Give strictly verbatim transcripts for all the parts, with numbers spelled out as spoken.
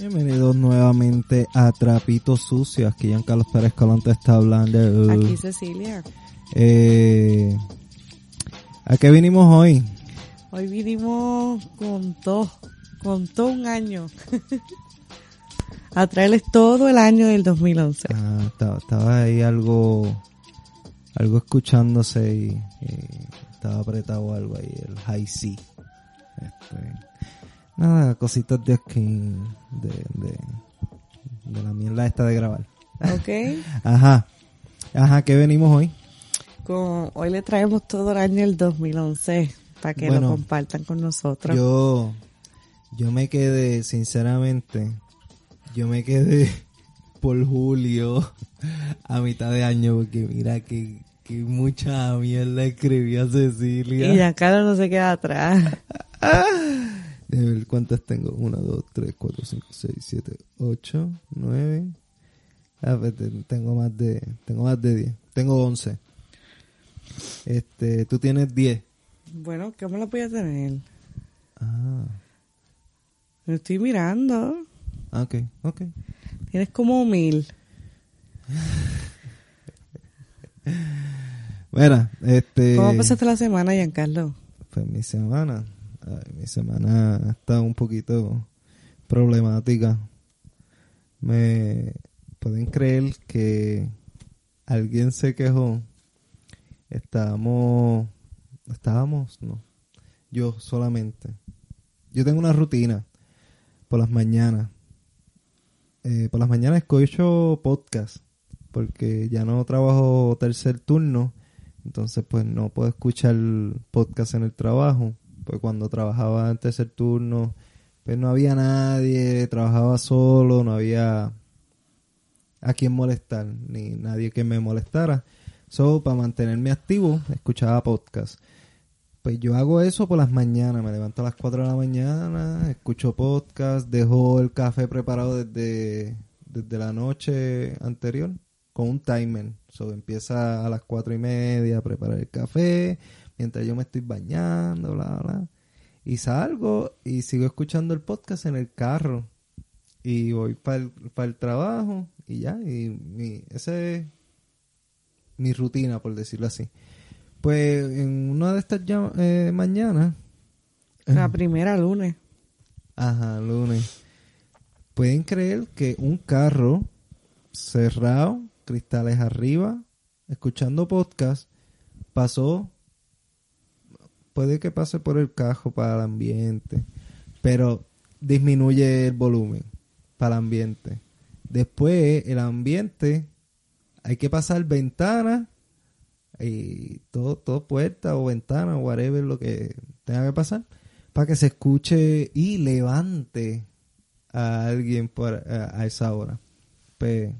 Bienvenidos nuevamente a Trapitos Sucios. Aquí Giancarlo Pérez Colón te está hablando. Aquí Cecilia. Eh, ¿A qué vinimos hoy? Hoy vinimos con todo, con todo un año. A traerles todo el año del dos mil once. Ah, estaba, estaba ahí algo, algo escuchándose y, y estaba apretado algo ahí, el high C. Este, nada, cositas de aquí, de, de, de la mierda esta de grabar. Ok. Ajá, ajá, ¿qué venimos hoy? Con, hoy le traemos todo el año del dos mil once para que Bueno, lo compartan con nosotros. Yo, yo me quedé, sinceramente, yo me quedé por julio a mitad de año porque mira que, que mucha mierda escribió Cecilia. Y Giancarlo no se queda atrás. Déjame ver cuántas tengo. uno, dos, tres, cuatro, cinco, seis, siete, ocho, nueve. A ver, tengo más de, tengo más de diez. Tengo once. Este, tú tienes diez. Bueno, ¿cómo lo voy a tener? Ah. Me estoy mirando. Ok, ok. Tienes como mil. Mira, este... ¿Cómo pasaste la semana, Giancarlo? Pues mi semana, ay, mi semana ha estado un poquito problemática. Me pueden creer que alguien se quejó. Estábamos, estábamos, no, yo solamente. Yo tengo una rutina por las mañanas. Eh, por las mañanas escucho podcast porque ya no trabajo tercer turno. Entonces, pues, no puedo escuchar podcast en el trabajo. Pues cuando trabajaba en tercer turno, pues no había nadie, trabajaba solo, no había a quien molestar, ni nadie que me molestara. So, para mantenerme activo, escuchaba podcast. Pues yo hago eso por las mañanas, me levanto a las cuatro de la mañana, escucho podcast, dejo el café preparado desde, desde la noche anterior, con un timer. So, empieza a las cuatro y media a preparar el café, mientras yo me estoy bañando, bla, bla. Y salgo y sigo escuchando el podcast en el carro. Y voy para el, para el trabajo y ya. Y mi, esa es mi rutina, por decirlo así. Pues en una de estas ya, eh, mañanas... La primera lunes. Ajá, lunes. Pueden creer que un carro cerrado, cristales arriba, escuchando podcast, pasó, puede que pase por el cajo para el ambiente, pero disminuye el volumen para el ambiente. Después, el ambiente, hay que pasar ventana y todo, todo puerta o ventana o whatever, lo que tenga que pasar, para que se escuche y levante a alguien por, a, a esa hora. Pues,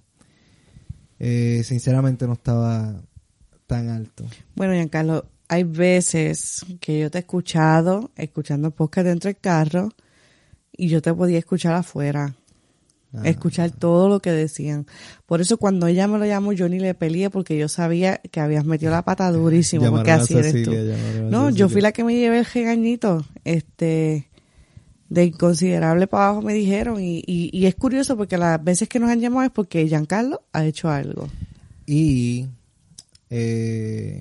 Eh, sinceramente no estaba tan alto. Bueno, Giancarlo, hay veces que yo te he escuchado escuchando podcast dentro del carro y yo te podía escuchar afuera, ah, escuchar todo lo que decían. Por eso cuando ella me lo llamó yo ni le peleé porque yo sabía que habías metido la pata durísimo porque así eres tú. No, yo fui la que me llevé el regañito, este, de inconsiderable para abajo me dijeron y, y, y es curioso porque las veces que nos han llamado es porque Giancarlo ha hecho algo. Y eh,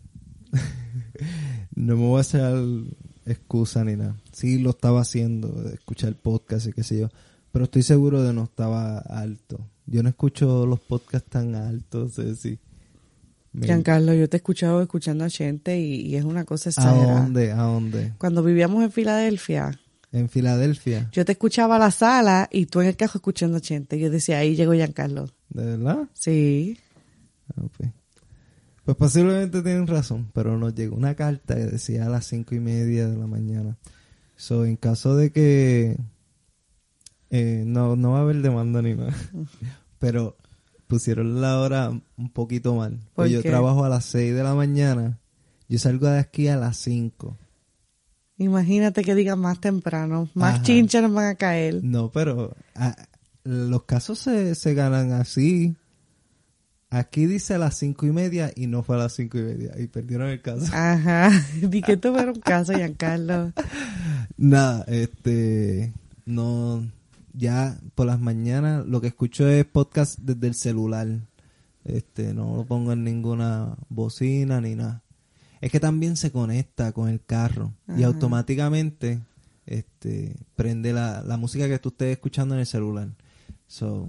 no me voy a hacer excusa ni nada. Sí lo estaba haciendo, escuchar podcast y qué sé yo, pero estoy seguro de no estaba alto. Yo no escucho los podcasts tan altos, es decir. Me... Giancarlo, yo te he escuchado escuchando a gente y, y es una cosa exagerada. ¿A dónde? ¿A dónde? Cuando vivíamos en Filadelfia. En Filadelfia. Yo te escuchaba a la sala y tú en el carro escuchando gente. Yo decía, ahí llegó Giancarlo. ¿De verdad? Sí. Okay. Pues posiblemente tienen razón, pero nos llegó una carta que decía a las cinco y media de la mañana. So, en caso de que eh, no, no va a haber demanda ni nada, pero pusieron la hora un poquito mal. Pues yo trabajo a las seis de la mañana, yo salgo de aquí a las cinco. Imagínate que digan más temprano, más chinchas nos van a caer. No, pero a, los casos se, se ganan así. Aquí dice a las cinco y media y no fue a las cinco y media y perdieron el caso. Ajá, di que esto fuera un caso, Giancarlo. Nada, este, no, ya por las mañanas lo que escucho es podcast desde el celular. Este, no lo pongo en ninguna bocina ni nada. Es que también se conecta con el carro. Ajá. Y automáticamente este prende la, la música que tú estés escuchando en el celular. So,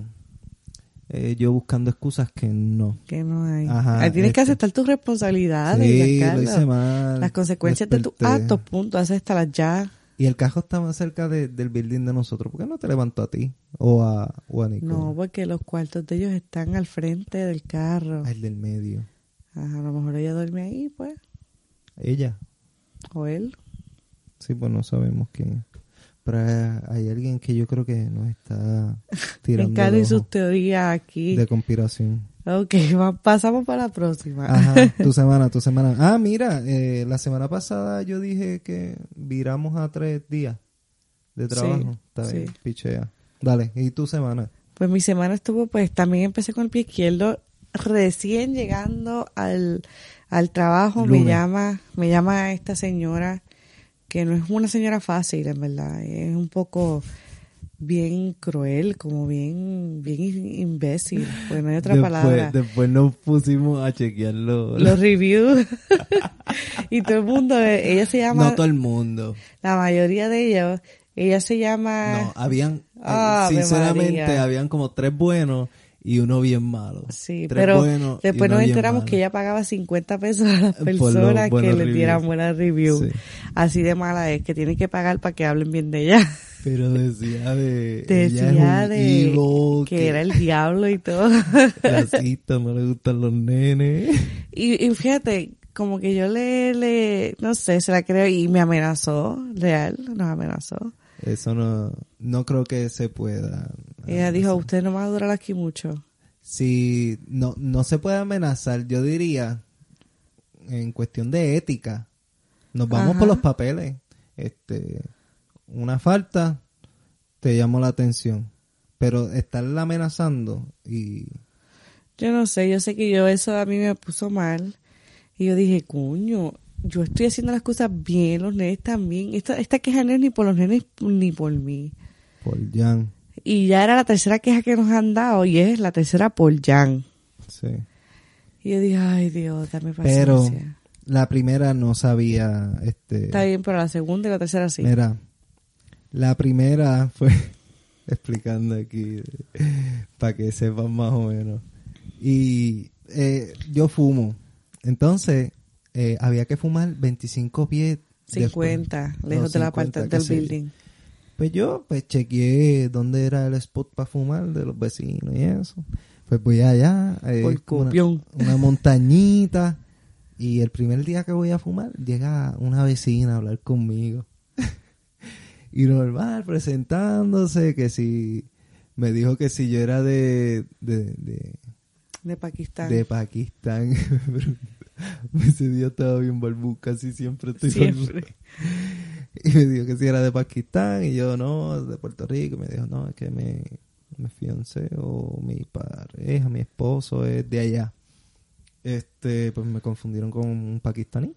eh, yo buscando excusas que no. Que no hay. Ajá, Ahí tienes este, que aceptar tus responsabilidades. Sí, Carlos. lo hice mal. Las consecuencias Desperté. de tus actos, punto. Acéptalas ya. Y el carro está más cerca de, del building de nosotros. ¿Por qué no te levantó a ti? O a, o a Nico. No, porque los cuartos de ellos están al frente del carro. Ah, el del medio. Ajá, a lo mejor ella duerme ahí, pues. ¿Ella? ¿O él? Sí, pues no sabemos quién es. Pero hay alguien que yo creo que nos está tirando Encaren el ojo sus teorías aquí. de conspiración. Ok, va, pasamos para la próxima. Ajá, tu semana, tu semana. Ah, mira, eh, la semana pasada yo dije que viramos a tres días de trabajo. Sí, Está sí. bien, pichea. Dale, ¿y tu semana? Pues mi semana estuvo, pues también empecé con el pie izquierdo. Recién llegando al, al trabajo, Lunes. me llama, me llama esta señora, que no es una señora fácil, en verdad. Es un poco bien cruel, como bien, bien imbécil, pues no hay otra Después, palabra. después nos pusimos a chequear los... Los reviews. Y todo el mundo, ella se llama... No todo el mundo. La mayoría de ellos, ella se llama... No, habían... Ah, eh, sinceramente, María. habían como tres buenos y uno bien malo. Sí, tres pero buenos y después uno nos bien enteramos malo. que ella pagaba cincuenta pesos a las Por los personas que buenos le dieran reviews. buenas reviews. Sí. Así de mala es, que tienen que pagar para que hablen bien de ella. Pero decía de... Decía ella es un de evil, que era el diablo y todo. racista, no le gustan los nenes. Y, y fíjate, como que yo le, le, no sé, se la creo y me amenazó, real, nos amenazó. Eso no... No creo que se pueda. Ella no dijo, sé. usted no va a durar aquí mucho. Si no, no se puede amenazar, yo diría, en cuestión de ética, nos vamos Ajá. por los papeles. Este, una falta, te llamó la atención. Pero estarla amenazando y... Yo no sé, yo sé que yo eso a mí me puso mal. Y yo dije, coño, yo estoy haciendo las cosas bien, los nenes también. Esta, esta queja no es ni por los nenes ni por mí. Por Jan, Y ya era la tercera queja que nos han dado y es la tercera por Jan. sí. Y yo dije, ay Dios, dame Pero paciencia. la primera no sabía... este Está bien, pero la segunda y la tercera sí. Mira, la primera fue... explicando aquí, para que sepan más o menos. Y eh, yo fumo. Entonces, eh, había que fumar veinticinco pies. cincuenta, después. lejos No, de la cincuenta, parte qué del sé yo. building. Pues yo, pues chequeé dónde era el spot para fumar de los vecinos y eso. Pues voy allá, eh, Por como una, copión. una montañita. Y el primer día que voy a fumar, llega una vecina a hablar conmigo. Y normal, presentándose, que si... Me dijo que si yo era de... De, de, De Pakistán. de Pakistán. Ese día estaba bien barbú, casi siempre estoy Siempre. barbú. Y me dijo que si era de Pakistán, y yo no, de Puerto Rico. Y me dijo, no, es que me, me fiancé o mi pareja, mi esposo es de allá. Este, pues me confundieron con un pakistaní.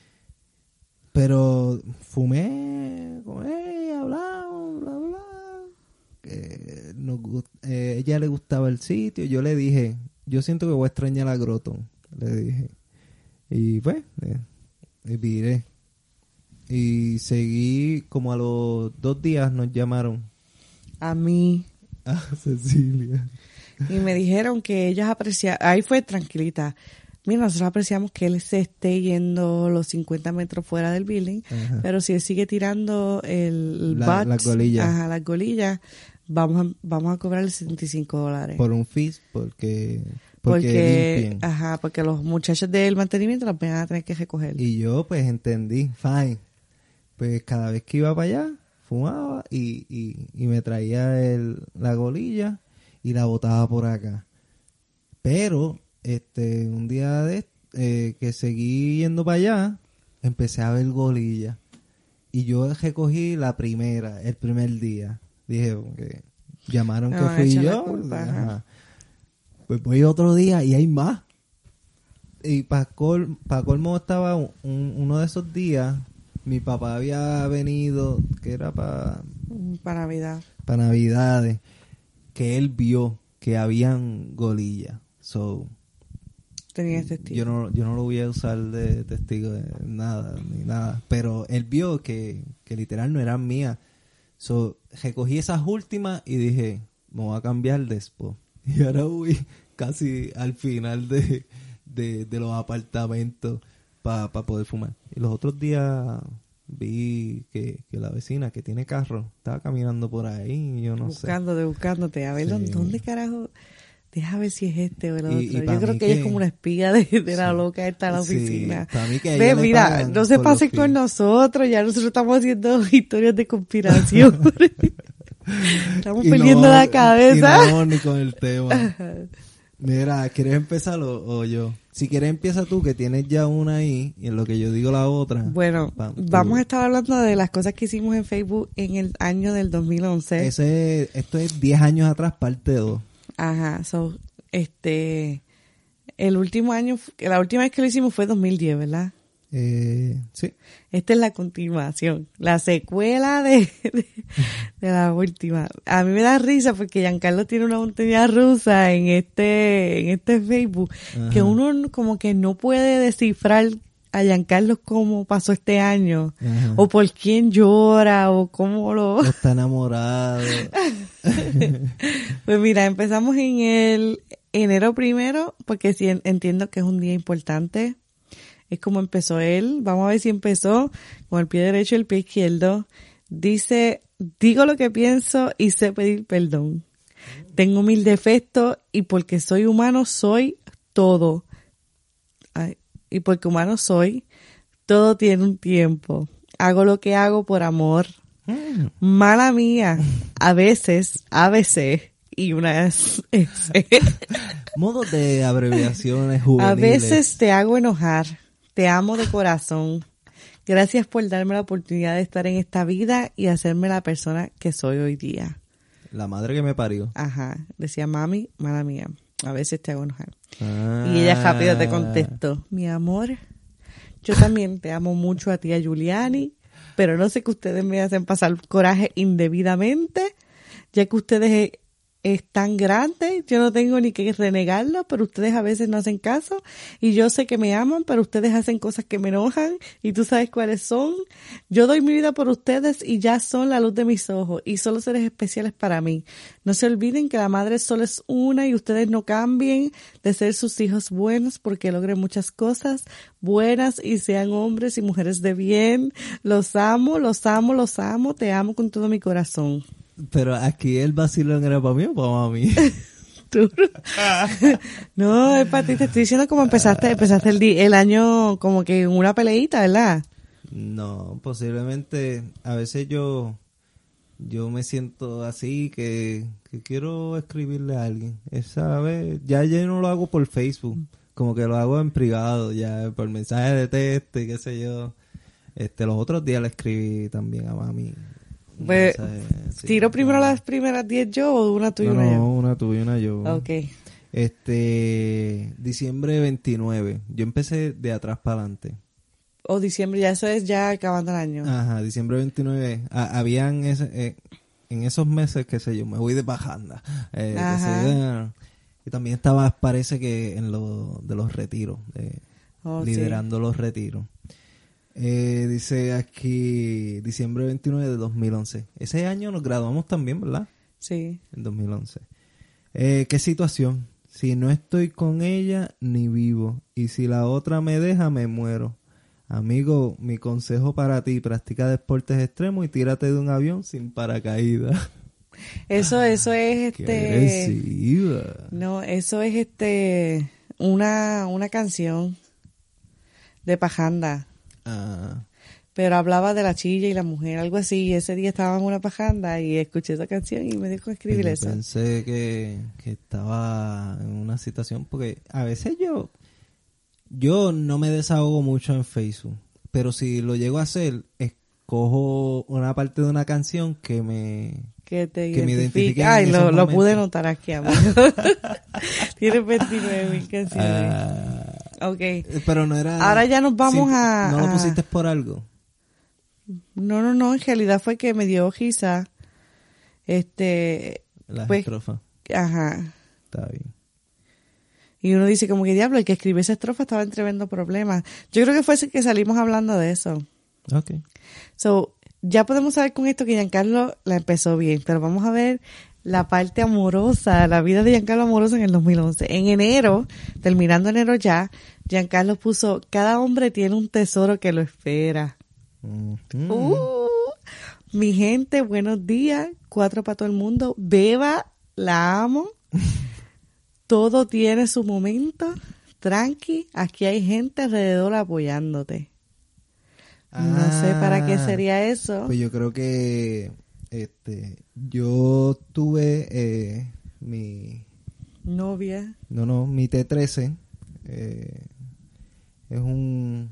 Pero fumé con ella, hablamos, bla, bla. Eh, nos, gust- eh, ella le gustaba el sitio. Yo le dije, yo siento que voy a extrañar a Groton. Le dije. Y pues, eh, y viré. Y seguí, como a los dos días nos llamaron A mí. a Cecilia. Y me dijeron que ellos apreciaban, ahí fue tranquilita. Mira, nosotros apreciamos que él se esté yendo los cincuenta metros fuera del building, Ajá. pero si él sigue tirando el, el La- butt, las golillas. ajá, las golillas, vamos a, vamos a cobrarle setenta y cinco dólares. Por un fees, porque, porque, porque, limpien. ajá, porque los muchachos del mantenimiento los van a tener que recoger. Y yo pues entendí, fine. Pues cada vez que iba para allá, fumaba y, y, y me traía el, la golilla y la botaba por acá. Pero este un día de eh, que seguí yendo para allá, empecé a ver golilla. Y yo recogí la primera, el primer día. Dije, porque llamaron Me que van a fui echar la yo. culpa, Ajá. ajá. Pues voy otro día y hay más. Y para col, pa colmo estaba un, uno de esos días, mi papá había venido, que era para Para Navidad. Para Navidades, que él vio que habían golillas. So, Tenía testigo. yo no, yo no lo voy a usar de testigo de nada, ni nada. Pero él vio que, que literal no eran mías. So, recogí esas últimas y dije, me voy a cambiar después. Y ahora voy casi al final de, de, de los apartamentos para pa poder fumar. Y los otros días vi que, que la vecina que tiene carro estaba caminando por ahí y yo no buscándote, sé. buscándote. A ver, sí. ¿Dónde carajo? Deja ver si es este o el otro. Y, y yo creo que, que ella es como una espía de, de sí. la loca esta en la oficina. Sí, para mí que Ve, mira, no se pasen con nosotros. Ya nosotros estamos haciendo historias de conspiración. Estamos y perdiendo no, la cabeza. Y no, ni con el tema. Mira, ¿quieres empezar o, o yo? Si quieres empieza tú, que tienes ya una ahí, y en lo que yo digo la otra. Bueno, Pam, vamos a estar hablando de las cosas que hicimos en Facebook en el año del dos mil once. Ese, esto es diez años atrás, parte dos. Ajá, so, este, el último año, la última vez que lo hicimos fue dos mil diez, ¿verdad? Eh, sí. Esta es la continuación, la secuela de, de, de la última. A mí me da risa porque Giancarlo tiene una montaña rusa en este, en este Facebook. Ajá. Que uno como que no puede descifrar a Giancarlo cómo pasó este año. Ajá. O por quién llora o cómo lo... O está enamorado. Pues mira, empezamos en el enero primero porque sí entiendo que es un día importante. Es como empezó él. Vamos a ver si empezó con el pie derecho y el pie izquierdo. Dice, digo lo que pienso y sé pedir perdón. Tengo mil defectos y porque soy humano soy todo. Ay, y porque humano soy, todo tiene un tiempo. Hago lo que hago por amor. Mm. Mala mía. A veces, A B C y una S. Modos de abreviaciones juveniles. A veces te hago enojar. Te amo de corazón. Gracias por darme la oportunidad de estar en esta vida y hacerme la persona que soy hoy día. La madre que me parió. Ajá. Decía, mami, mala mía. A veces te hago enojar. Ah. Y ella rápido te contestó, mi amor, yo también te amo mucho a ti, a Giuliani, pero no sé que ustedes me hacen pasar coraje indebidamente, ya que ustedes es tan grande, yo no tengo ni que renegarlo, pero ustedes a veces no hacen caso, y yo sé que me aman, pero ustedes hacen cosas que me enojan, y tú sabes cuáles son. Yo doy mi vida por ustedes y ya son la luz de mis ojos, y solo seres especiales para mí. No se olviden que la madre solo es una, y ustedes no cambien de ser sus hijos buenos, porque logren muchas cosas buenas, y sean hombres y mujeres de bien. Los amo, los amo, los amo, te amo con todo mi corazón. Pero aquí el vacilón era para mí o para mami. ¿Tú? No, es para ti. Te estoy diciendo cómo empezaste, empezaste el, el año como que en una peleita, ¿verdad? No, posiblemente a veces yo yo me siento así que, que quiero escribirle a alguien. Esa vez ya yo no lo hago por Facebook, como que lo hago en privado, ya por mensaje de texto y qué sé yo. Este, los otros días le escribí también a mami. Pues, sí, ¿tiro primero no. las primeras diez yo o una tuya y no, una yo? No, una tuya y una yo. Ok. Este, diciembre veintinueve. Yo empecé de atrás para adelante. O diciembre, ya eso es ya acabando el año. Ajá, diciembre veintinueve. Ah, habían ese, eh, en esos meses, qué sé yo, me voy de bajanda. Eh, Ajá. Que sé, y también estaba, parece que en lo de los retiros, de, oh, liderando sí. los retiros. Eh, dice aquí diciembre veintinueve de dos mil once. Ese año nos graduamos también, ¿verdad? Sí. En dos mil once. Eh, ¿Qué situación? Si no estoy con ella, ni vivo. Y si la otra me deja, me muero. Amigo, mi consejo para ti, practica deportes extremos y tírate de un avión sin paracaídas. Eso, eso es este... Qué agresiva. No, eso es este... Una, una canción de pajanda. Ah. Pero hablaba de la chilla y la mujer, algo así, y ese día estaba en una pajanda y escuché esa canción y me dijo escribir yo eso. Pensé que, que estaba en una situación, porque a veces yo yo no me desahogo mucho en Facebook, pero si lo llego a hacer, escojo una parte de una canción que me que te que identifique. me identifique. Ay, lo, lo pude notar aquí, amor. Tienes veintinueve mil canciones. Uh, Okay. Pero no era... Ahora ya nos vamos sí, a... ¿No lo a... pusiste por algo? No, no, no. En realidad fue que me dio risa Este, Las pues, estrofas. ajá. Está bien. Y uno dice como que diablo, el que escribió esa estrofa estaba en tremendo problema. Yo creo que fue ese que salimos hablando de eso. Ok. So, ya podemos saber con esto que Giancarlo la empezó bien, pero vamos a ver la parte amorosa, la vida de Giancarlo amorosa en el dos mil once. En enero, terminando enero ya, Giancarlo puso, cada hombre tiene un tesoro que lo espera. Mm-hmm. Uh, mi gente, buenos días, cuatro para todo el mundo, Beba, la amo. Todo tiene su momento, tranqui, aquí hay gente alrededor apoyándote. No Ah, sé para qué sería eso. Pues yo creo que este yo tuve eh, mi Novia. no no mi T trece eh, es un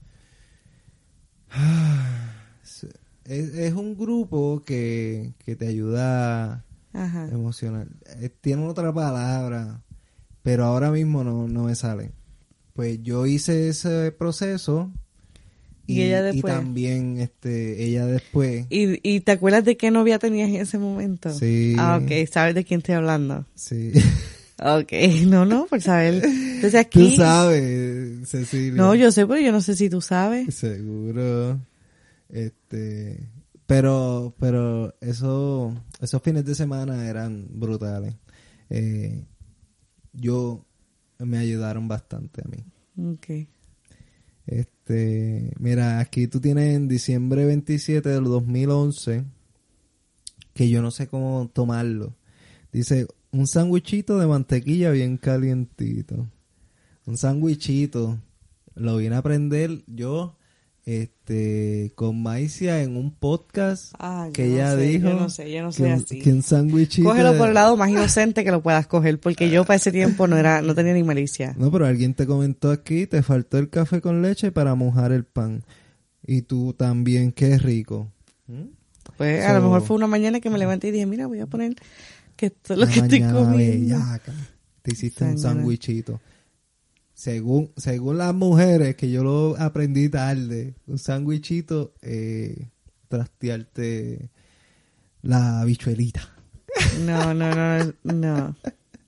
es, es un grupo que, que te ayuda Ajá. emocional. Eh, tiene otra palabra, pero ahora mismo no, no me sale. Pues yo hice ese proceso. Y, y, ella y después. también este ella después. ¿Y, ¿Y te acuerdas de qué novia tenías en ese momento? Sí. Ah, ok. ¿Sabes de quién estoy hablando? Sí. Ok. No, no, por saber. Entonces aquí... Tú sabes, Cecilia. No, yo sé, pero yo no sé si tú sabes. Seguro. Este... Pero, pero eso, esos fines de semana eran brutales. Eh, yo, me ayudaron bastante a mí. Ok. Este, mira, aquí tú tienes en diciembre veintisiete del dos mil once, que yo no sé cómo tomarlo. Dice, un sándwichito de mantequilla bien calientito. Un sándwichito. Lo vine a aprender yo, este, con Maicia en un podcast Ah, que yo no ella sé, dijo. yo no sé, yo no soy que, un- así. que un sándwichito. Cógelo de- por el lado más inocente que lo puedas coger, porque yo para ese tiempo no era, no tenía ni malicia. No, pero alguien te comentó aquí, te faltó el café con leche para mojar el pan. Y tú también, qué rico. ¿Mm? Pues a So- lo mejor fue una mañana que me levanté y dije, mira, voy a poner que esto es lo Una que estoy mañana comiendo. bellaca, te hiciste un Señora. sándwichito. Según, según las mujeres, que yo lo aprendí tarde, un sándwichito, eh, trastearte la bichuelita. No, no, no, no.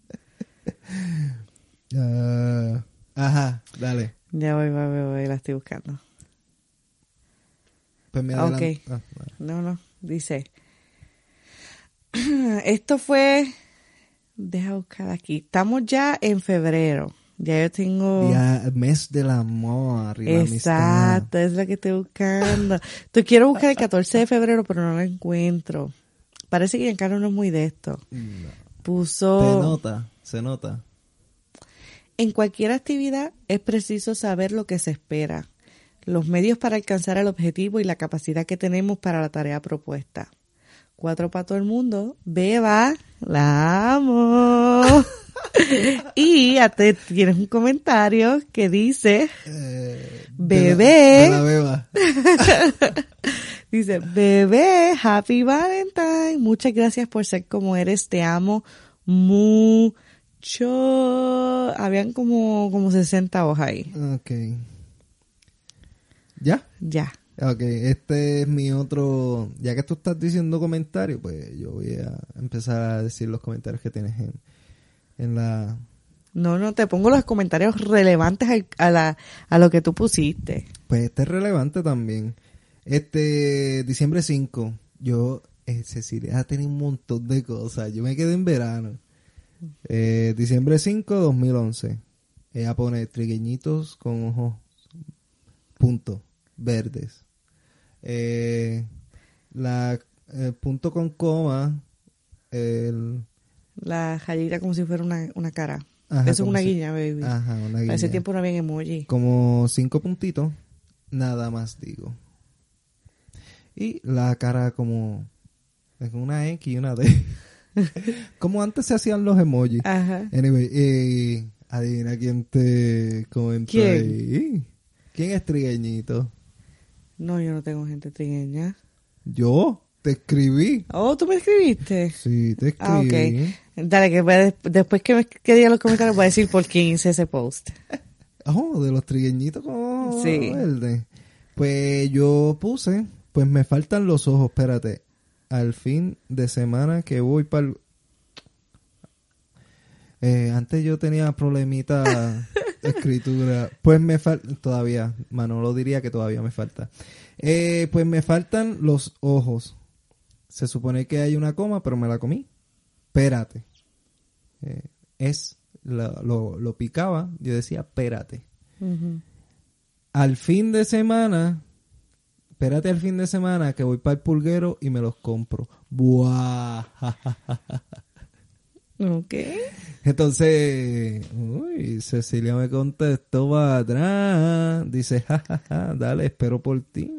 Ah, ajá, dale. Ya voy, voy, voy, voy, la estoy buscando. Pues me Ok. adelanto. Ah, vale. No, no, dice. Esto fue, deja buscar aquí. Estamos ya en febrero. Ya yo tengo... Día- mes del amor y la amistad. Exacto, es lo que estoy buscando. Tú quiero buscar el catorce de febrero, pero no lo encuentro. Parece que Giancarlo no es muy de esto. No. Puso... Se nota, se nota. En cualquier actividad es preciso saber lo que se espera, los medios para alcanzar el objetivo y la capacidad que tenemos para la tarea propuesta. Cuatro para todo el mundo. Beba, la amo. Y a te tienes un comentario que dice, Eh, Bebé. De la, de la beba. dice, bebé, happy Valentine. Muchas gracias por ser como eres. Te amo mucho. Habían como, como sesenta hojas ahí. Ok. ¿Ya? Ya. Ok, este es mi otro... Ya que tú estás diciendo comentarios, pues yo voy a empezar a decir los comentarios que tienes en, en la... No, no, te pongo los comentarios relevantes al- a, la, a lo que tú pusiste. Pues este es relevante también. Este, diciembre cinco, yo, eh, Cecilia, tenía un montón de cosas. Yo me quedé en verano. Eh, diciembre cinco, dos mil once. Ella pone trigueñitos con ojos, punto, verdes. Eh, la eh, punto con coma, el... La rayita como si fuera una, una cara. Ajá, Eso es como una si- guiña, baby. Ajá, una Para guiña. ese tiempo no había emoji. Como cinco puntitos, nada más digo. Y la cara como es una X y una D. Como antes se hacían los emojis. Ajá. Anyway, eh, adivina quién te comentó ¿Quién? ahí. ¿Quién es trigueñito? No, yo no tengo gente trigueña. Yo te escribí. Oh, ¿tú me escribiste? Sí, te escribí. Ah, ok. Dale, que voy a des- después que, me, que diga los comentarios voy a decir por quién hice ese post. Oh, de los trigueñitos con Sí. verde. Pues yo puse, pues me faltan los ojos, espérate. al fin de semana que voy para el... Eh, antes yo tenía problemita de escritura. Pues me falta... Todavía, Manolo diría que todavía me falta. Eh, pues me faltan los ojos. Se supone que hay una coma, pero me la comí. Espérate. Eh, es... Lo, lo, lo picaba. Yo decía, espérate. Uh-huh. Al fin de semana... Espérate al fin de semana que voy para el pulguero y me los compro. ¡Buah! Ok. Entonces, uy, Cecilia me contestó para atrás. Dice, jajaja, ja, ja, dale, espero por ti.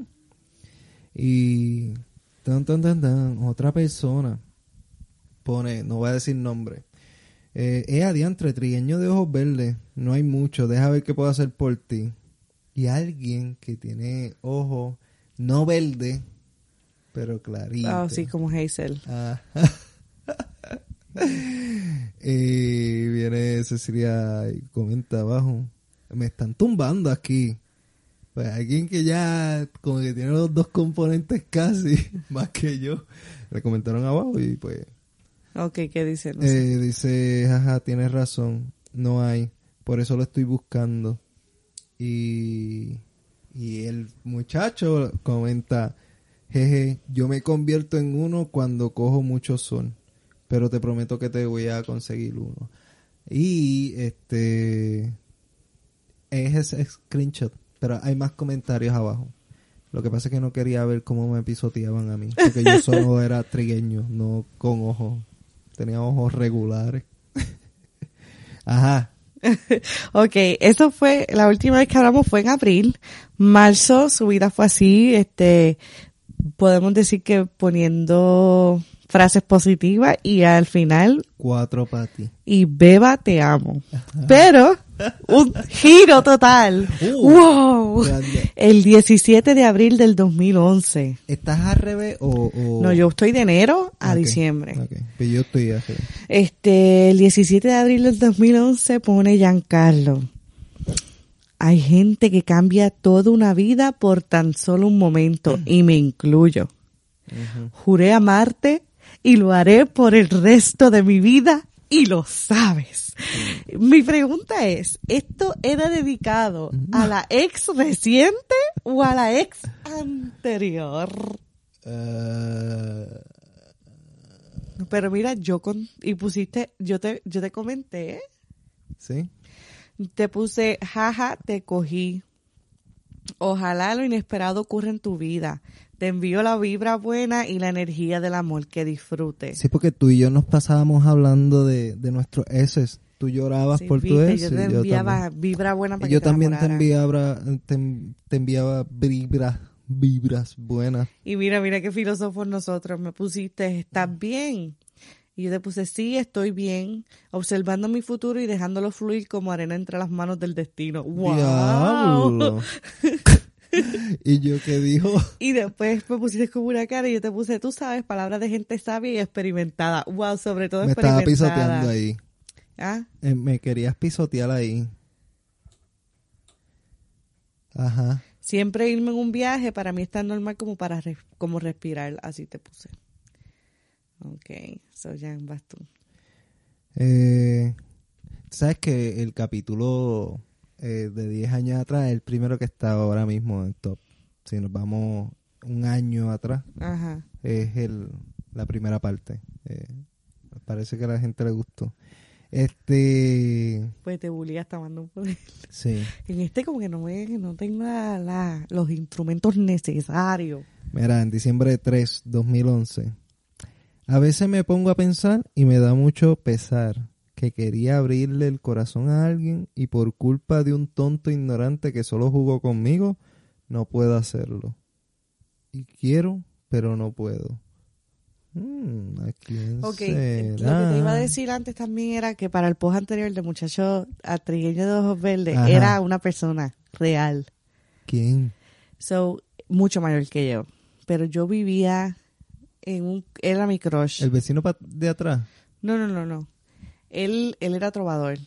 Y tan, tan, tan, tan, otra persona pone, no voy a decir nombre. Eh, es adiantre, trigueño de ojos verdes. No hay mucho, deja ver qué puedo hacer por ti. Y alguien que tiene ojos no verde, pero clarito. Ah, oh, sí, como Hazel. Ah. Y viene Cecilia y comenta abajo, me están tumbando aquí. Pues alguien que ya como que tiene los dos componentes casi, más que yo, le comentaron abajo y pues... Ok, ¿qué dice? No eh, sé. Dice, jaja, tienes razón, no hay, por eso lo estoy buscando. Y... Y el muchacho comenta, jeje, yo me convierto en uno cuando cojo mucho sol, pero te prometo que te voy a conseguir uno. Y este es ese screenshot, pero hay más comentarios abajo. Lo que pasa es que no quería ver cómo me pisoteaban a mí, porque yo solo era trigueño, no con ojos, tenía ojos regulares. Ajá. Ok, eso fue, la última vez que hablamos fue en abril. Marzo, su vida fue así, este, podemos decir que poniendo frases positivas y al final... Cuatro para ti. Y Beba, te amo. Pero, un giro total. Uh, ¡Wow! Grande. El diecisiete de abril del dos mil once. ¿Estás al revés o...? o... No, yo estoy de enero a okay, diciembre. Okay. Pero yo estoy al revés. Este, el diecisiete de abril del dos mil once pone Giancarlo. Hay gente que cambia toda una vida por tan solo un momento, uh-huh. y me incluyo. Uh-huh. Juré amarte y lo haré por el resto de mi vida y lo sabes. Uh-huh. Mi pregunta es, ¿esto era dedicado uh-huh. a la ex reciente o a la ex anterior? Uh... Pero mira, yo con, y pusiste, yo te, yo te comenté. Sí. Te puse, jaja, te cogí. Ojalá lo inesperado ocurra en tu vida. Te envío la vibra buena y la energía del amor, que disfrutes. Sí, porque tú y yo nos pasábamos hablando de, de nuestros exes. Tú llorabas sí, por viste, tu ex. Yo te enviaba yo vibra buena para y yo que te también te enamorara. enviaba, te, te enviaba vibras, vibras buenas. Y mira, mira qué filósofos nosotros. Me pusiste, ¿estás bien? Y yo te puse, sí, estoy bien, observando mi futuro y dejándolo fluir como arena entre las manos del destino. ¡Wow! ¡Diablo! ¿Y yo qué dijo? Y después me pusiste como una cara y yo te puse, tú sabes, palabras de gente sabia y experimentada. ¡Wow! Sobre todo me experimentada. Me estaba pisoteando ahí. ¿Ah? Eh, me querías pisotear ahí. Ajá. Siempre irme en un viaje para mí es tan normal como para re- como respirar. Así te puse. Ok, so ya vas tú. Eh, ¿Sabes que el capítulo eh, de diez años atrás es el primero que está ahora mismo en top? Si nos vamos un año atrás, ajá, es el la primera parte. Eh, parece que a la gente le gustó. Este... Pues te bulía hasta mando un poder. Sí. En este como que no, me, no tengo la, la, los instrumentos necesarios. Mira, en diciembre tres, dos mil once... A veces me pongo a pensar y me da mucho pesar que quería abrirle el corazón a alguien y por culpa de un tonto ignorante que solo jugó conmigo, no puedo hacerlo. Y quiero, pero no puedo. Hmm, ¿a quién okay, será? Lo que te iba a decir antes también era que para el post anterior del muchacho atrigueño de ojos verdes, ajá, era una persona real. ¿Quién? So, mucho mayor que yo. Pero yo vivía... En un, era mi crush. ¿El vecino de atrás? No, no, no, no. Él, él era trovador.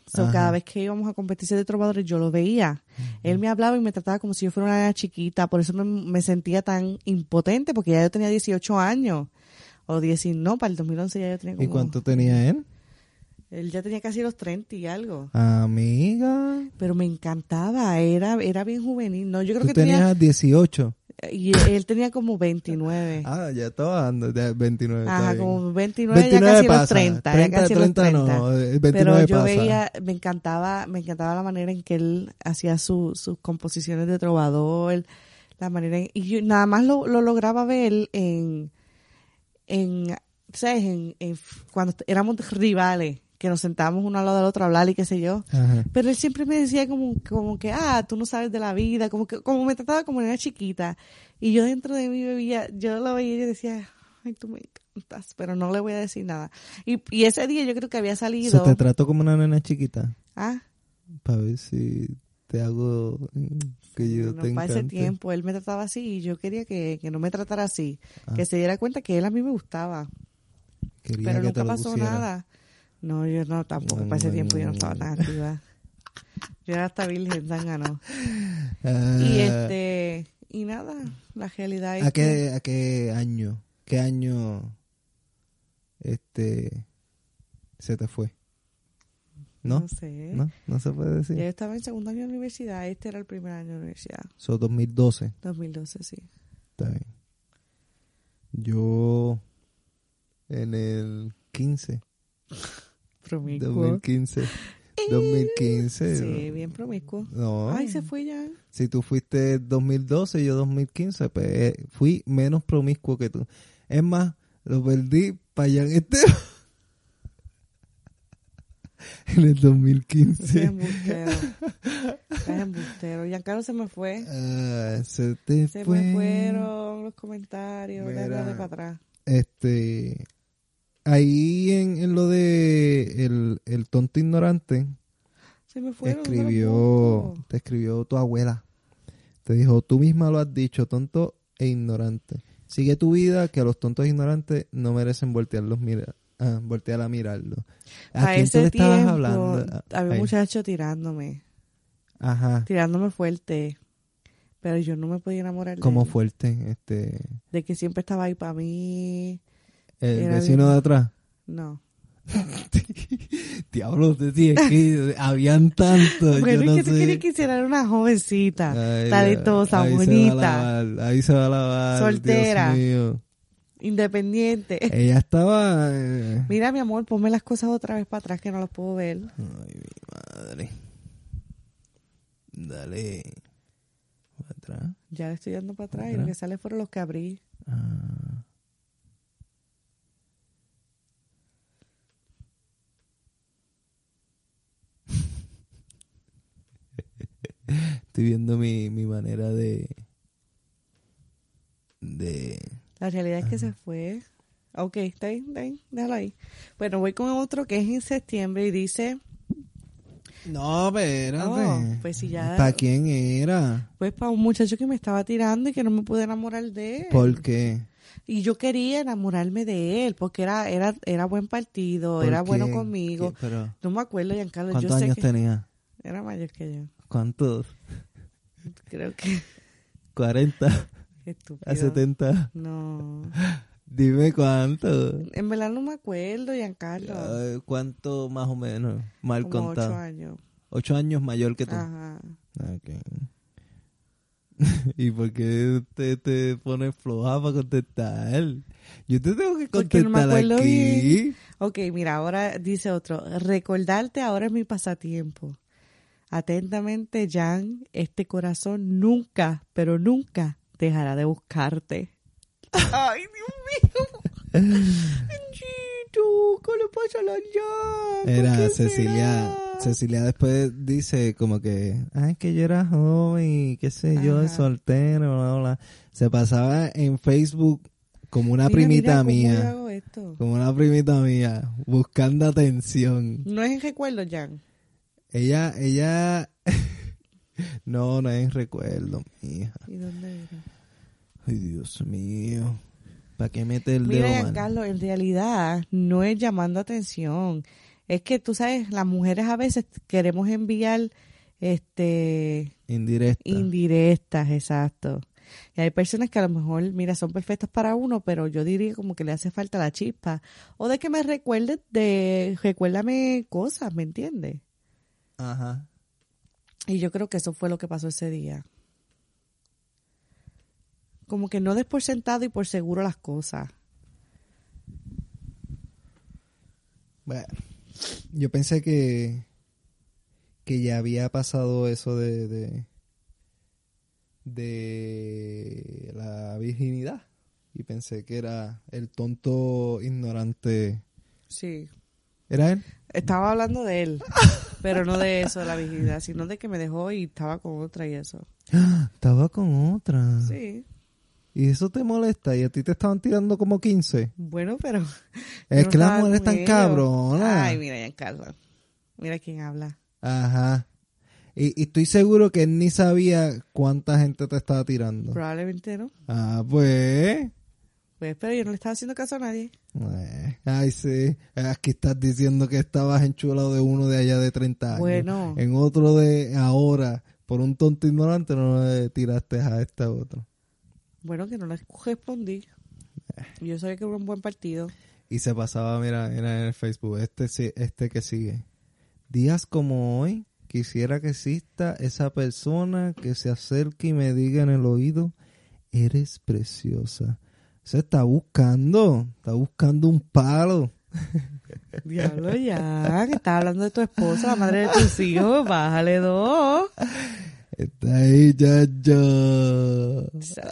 So, cada vez que íbamos a competencias de trovadores, yo lo veía. Uh-huh. Él me hablaba y me trataba como si yo fuera una nena chiquita. Por eso me, me sentía tan impotente, porque ya yo tenía dieciocho años. O diecinueve, no, para el dos mil once ya yo tenía como... ¿Y cuánto tenía él? Él ya tenía casi los treinta y algo. Amiga. Pero me encantaba, era era bien juvenil. No, yo creo ¿Tú que tenías tenía... dieciocho? Y él tenía como veintinueve. Ah, ya estaba dando veintinueve. Ajá, como veintinueve, veintinueve ya casi pasa. Los treinta. treinta, ya casi treinta, los treinta. No, veintinueve Pero yo pasa. veía, me encantaba, me encantaba la manera en que él hacía su, sus composiciones de trovador, la manera en, y yo nada más lo, lo lograba ver en, en, ¿sabes? En, en, cuando éramos rivales, que nos sentábamos uno al lado del otro a hablar y qué sé yo. Ajá. Pero él siempre me decía como, como que, ah, tú no sabes de la vida, como que, como me trataba como una chiquita. Y yo dentro de mí bebía, yo lo veía y yo decía, ay, tú me encantas, pero no le voy a decir nada. Y, y ese día yo creo que había salido. ¿So te trató como una nena chiquita? Ah. Para ver si te hago que yo no, te encante. Para ese tiempo él me trataba así y yo quería que, que no me tratara así. Ah. Que se diera cuenta que él a mí me gustaba. Quería pero que nunca te lo pasó pusiera. Nada. No, yo no, tampoco. Para ese tiempo yo no estaba tan activa. Yo era hasta virgen, zángano. Uh, y este, y nada, la realidad es ¿a qué, que... ¿A qué año? ¿Qué año este se te fue? ¿No? No sé. ¿No? ¿No se puede decir? Yo estaba en segundo año de universidad, este era el primer año de universidad. So, dos mil doce. dos mil doce, sí. Está bien. Yo en el quince. Promiscuo. dos mil quince. dos mil quince. Sí, bien promiscuo. No. Ay, se fue ya. Si tú fuiste dos mil doce y yo dos mil quince, pues fui menos promiscuo que tú. Es más, lo perdí para allá en este... en el dos mil quince. Sí, embustero. Es embustero. Giancarlo se me fue. Uh, se te se fue. me fueron los comentarios. Mira, de para atrás. Este... Ahí en, en lo de el, el tonto ignorante, se me fueron, te escribió, te escribió tu abuela. Te dijo, tú misma lo has dicho, tonto e ignorante. Sigue tu vida, que a los tontos e ignorantes no merecen voltearlos mira, ah, voltear a mirarlo. ¿A, a quién ese tú le estabas tiempo, hablando? Había un muchacho tirándome. Ajá. Tirándome fuerte. Pero yo no me podía enamorar de ¿Cómo él. fuerte? Este... De que siempre estaba ahí para mí. ¿El Era vecino bien... de atrás? No. Diablo, te dije que habían tantos. Bueno, yo no es que sé. tú querías que hiciera una jovencita, ay, talitosa, ahí bonita. Se va a lavar, ahí se va a lavar. Soltera. Dios mío. Independiente. Ella estaba... Eh... Mira, mi amor, ponme las cosas otra vez para atrás que no las puedo ver. Ay, mi madre. Dale. ¿Para atrás? Ya le estoy dando para atrás y lo que sale fueron los que abrí. Ah. Estoy viendo mi, mi manera de... de... La realidad es que se fue. Ok, está bien, está bien, déjalo ahí. Bueno, voy con otro que es en septiembre y dice... No, espérate. Oh, pues si ya... ¿Para quién era? Pues para un muchacho que me estaba tirando y que no me pude enamorar de él. ¿Por qué? Y yo quería enamorarme de él porque era era era buen partido, era qué? bueno conmigo. ¿Qué? Pero, no me acuerdo, Giancarlo. ¿Cuántos yo sé años que tenía? Era mayor que yo. ¿Cuántos? Creo que... ¿cuarenta? Estúpido. ¿A setenta? No. Dime cuánto. En verdad no me acuerdo, Giancarlo. Uh, ¿Cuánto más o menos? Mal Como contado. ocho años. Ocho años mayor que tú. Ajá. Okay. ¿Y por qué te, te pones floja para contestar? Yo te tengo que contestar no me acuerdo aquí. Bien. Ok, mira, ahora dice otro. Recordarte ahora es mi pasatiempo. Atentamente, Jan, este corazón nunca, pero nunca dejará de buscarte. Ay, Dios mío. Chito, ¿qué le pasa a la Jan? Era Cecilia. Será? Cecilia después dice como que, ay, que yo era joven y qué sé yo, de soltero, bla, bla. Se pasaba en Facebook como una mira, primita mira, mía. ¿cómo yo hago esto? Como una primita mía, buscando atención. No es en recuerdo, Jan. Ella, ella, no, no es en recuerdo, mija. ¿Y dónde era? Ay, Dios mío. ¿Para qué mete el Mira, dedo, man? Carlos, en realidad no es llamando atención. Es que tú sabes, las mujeres a veces queremos enviar este Indirecta. indirectas, exacto. Y hay personas que a lo mejor, mira, son perfectas para uno, pero yo diría como que le hace falta la chispa. O de que me recuerdes de, recuérdame cosas, ¿me entiendes? Ajá. Y yo creo que eso fue lo que pasó ese día. Como que no des por sentado y por seguro las cosas. Bueno, yo pensé que que ya había pasado eso de de, de la virginidad y pensé que era el tonto ignorante. Sí. ¿Era él? Estaba hablando de él, pero no de eso, de la virginidad, sino de que me dejó y estaba con otra y eso. Estaba con otra. Sí. ¿Y eso te molesta? ¿Y a ti te estaban tirando como quince? Bueno, pero... Es no que las estaba mujeres con están ellos. cabronas. Ay, mira, Giancarlo. Mira quién habla. Ajá. Y, y estoy seguro que él ni sabía cuánta gente te estaba tirando. Probablemente no. Ah, pues... Pues, pero yo no le estaba haciendo caso a nadie. Eh, ay, sí. Aquí estás diciendo que estabas enchulado de uno de allá de treinta años. Bueno. En otro de ahora, por un tonto ignorante, no le tiraste a este otro. Bueno, que no le respondí. Yo sabía que era un buen partido. Y se pasaba, mira, mira en el Facebook, este, sí- este que sigue. Días como hoy, quisiera que exista esa persona que se acerque y me diga en el oído, eres preciosa. Se está buscando, está buscando un palo. Diablo, ya, que estás hablando de tu esposa, la madre de tus hijos, bájale dos. Está ahí, ya, ya.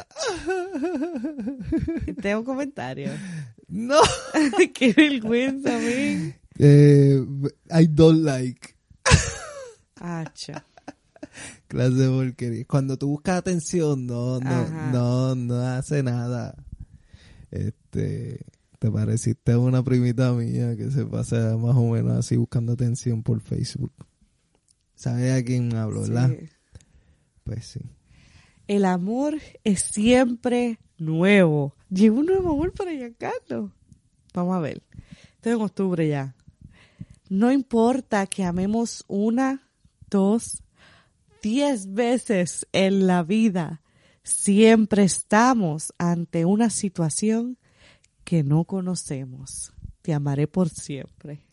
Tengo un comentario. No. Qué vergüenza, men. Eh, I don't like. Hacha. Clase de porquería. Cuando tú buscas atención, no, no, Ajá. no, no hace nada. Este, te pareciste a una primita mía que se pasa más o menos así buscando atención por Facebook. ¿Sabes a quién hablo, verdad? Sí. Pues sí. El amor es siempre nuevo. Llegó un nuevo amor para Giancarlo. Vamos a ver. Estoy en octubre ya. No importa que amemos una, dos, diez veces en la vida. Siempre estamos ante una situación que no conocemos. Te amaré por siempre.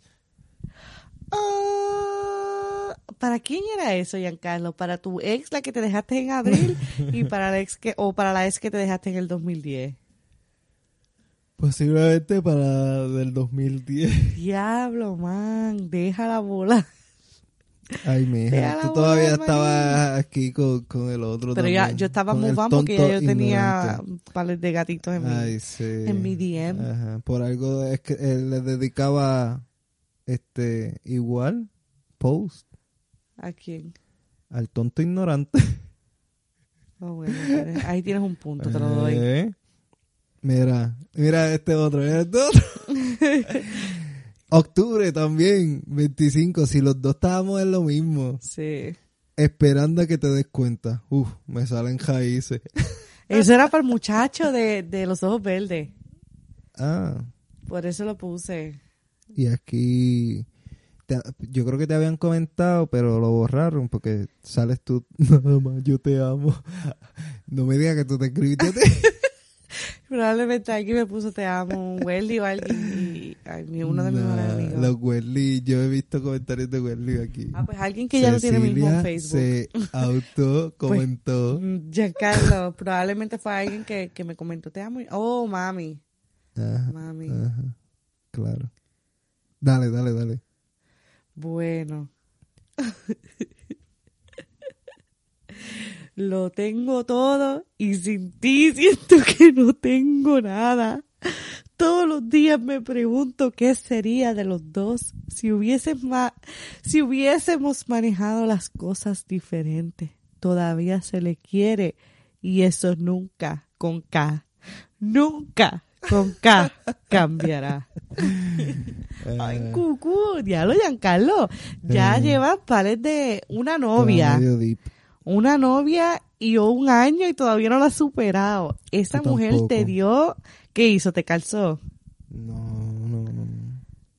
Ah, ¿para quién era eso, Giancarlo? ¿Para tu ex, la que te dejaste en abril? y para la ex que, o para la ex que te dejaste en el dos mil diez. Posiblemente para del dos mil diez. Diablo, man, deja la bola. Ay, mija, Deja la tú bola todavía de estabas aquí con, con el otro Pero también. ya, yo estaba con muy el vamos porque ya tonto yo tenía ignorante. pares de gatitos en mi, Ay, sí. en mi D M. Ajá. Por algo es que él le dedicaba este igual post ¿A quién? al tonto ignorante. Oh, bueno, pero ahí tienes un punto, te lo doy. Eh, Mira, mira este otro, mira este otro. Octubre también, veinticinco, si los dos estábamos en lo mismo, Sí. esperando a que te des cuenta. Uf, me salen raíces. Eso era para el muchacho de, de los ojos verdes. Ah, Por eso lo puse. y aquí te- yo creo que te habían comentado, pero lo borraron porque sales tú, nada más, yo te amo. No me digas que tú te escribiste a ti. Probablemente alguien me puso te amo, un Welly o alguien, y ay, mi- uno de mis Nah, mejores amigos. Los Welly, yo he visto comentarios de Welly aquí. Ah, pues alguien que ya no tiene mismo Cecilia Facebook. se auto comentó. Mm, Giancarlo, probablemente fue alguien que, que me comentó te amo. y- Oh, mami. Ajá, Mami. ajá, claro. Dale, dale, dale. Bueno. Lo tengo todo y sin ti siento que no tengo nada. Todos los días me pregunto qué sería de los dos si hubiesen ma- si hubiésemos manejado las cosas diferentes. Todavía se le quiere y eso nunca con K, nunca con K cambiará. Ay, Eh, cucú, diablo, Giancarlo. Ya Eh. llevas pares de una estaba novia. medio deep. Una novia y un año y todavía no la has superado. Esa Yo mujer tampoco. te dio... ¿Qué hizo? ¿Te calzó? No, no, no.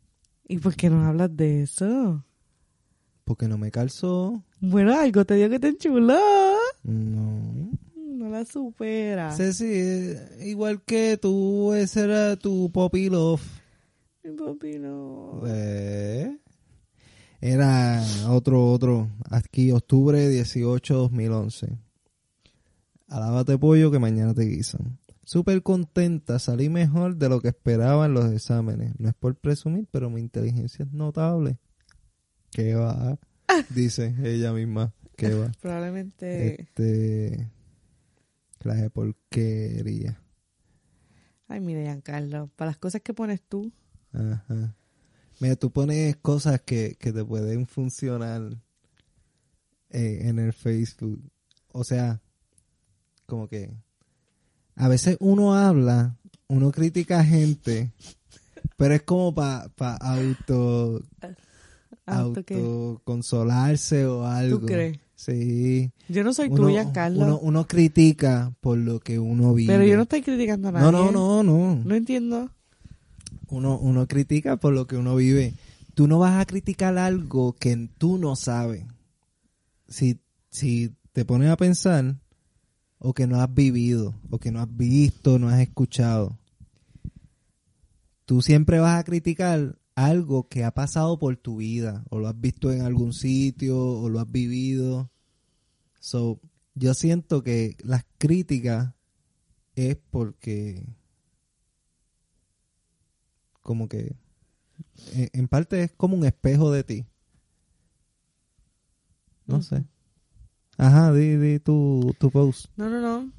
¿Y por qué no hablas de eso? Porque no me calzó. Bueno, algo te dio que te enchuló. No. No la supera. Ceci, eh, igual que tú, ese era tu puppy love. Mi papi no. Eh, Era otro, otro. Aquí, octubre dieciocho, dos mil once. Alábate pollo que mañana te guisan. Súper contenta, salí mejor de lo que esperaba en los exámenes. No es por presumir, pero mi inteligencia es notable. ¿Qué va? Dice ella misma. ¿Qué va? Probablemente. Este... Clase de porquería. Ay, mira, Giancarlo, para las cosas que pones tú. Ajá. Mira, tú pones cosas que, que te pueden funcionar eh, en el Facebook. O sea, como que a veces uno habla, uno critica a gente, pero es como para pa auto, ¿Auto qué? autoconsolarse o algo. ¿Tú crees? Sí. Yo no soy Uno, tuya, Carlos. uno, uno critica por lo que uno vive. Pero yo no estoy criticando a nadie. No, no, no, no. No entiendo. Uno, uno critica por lo que uno vive. Tú no vas a criticar algo que tú no sabes. Si, si te pones a pensar, o que no has vivido, o que no has visto, no has escuchado. Tú siempre vas a criticar algo que ha pasado por tu vida, o lo has visto en algún sitio, o lo has vivido. So, yo siento que las críticas es porque como que en, en parte es como un espejo de ti. No Uh-huh. sé. Ajá, di, di tu, tu post. No, no, no.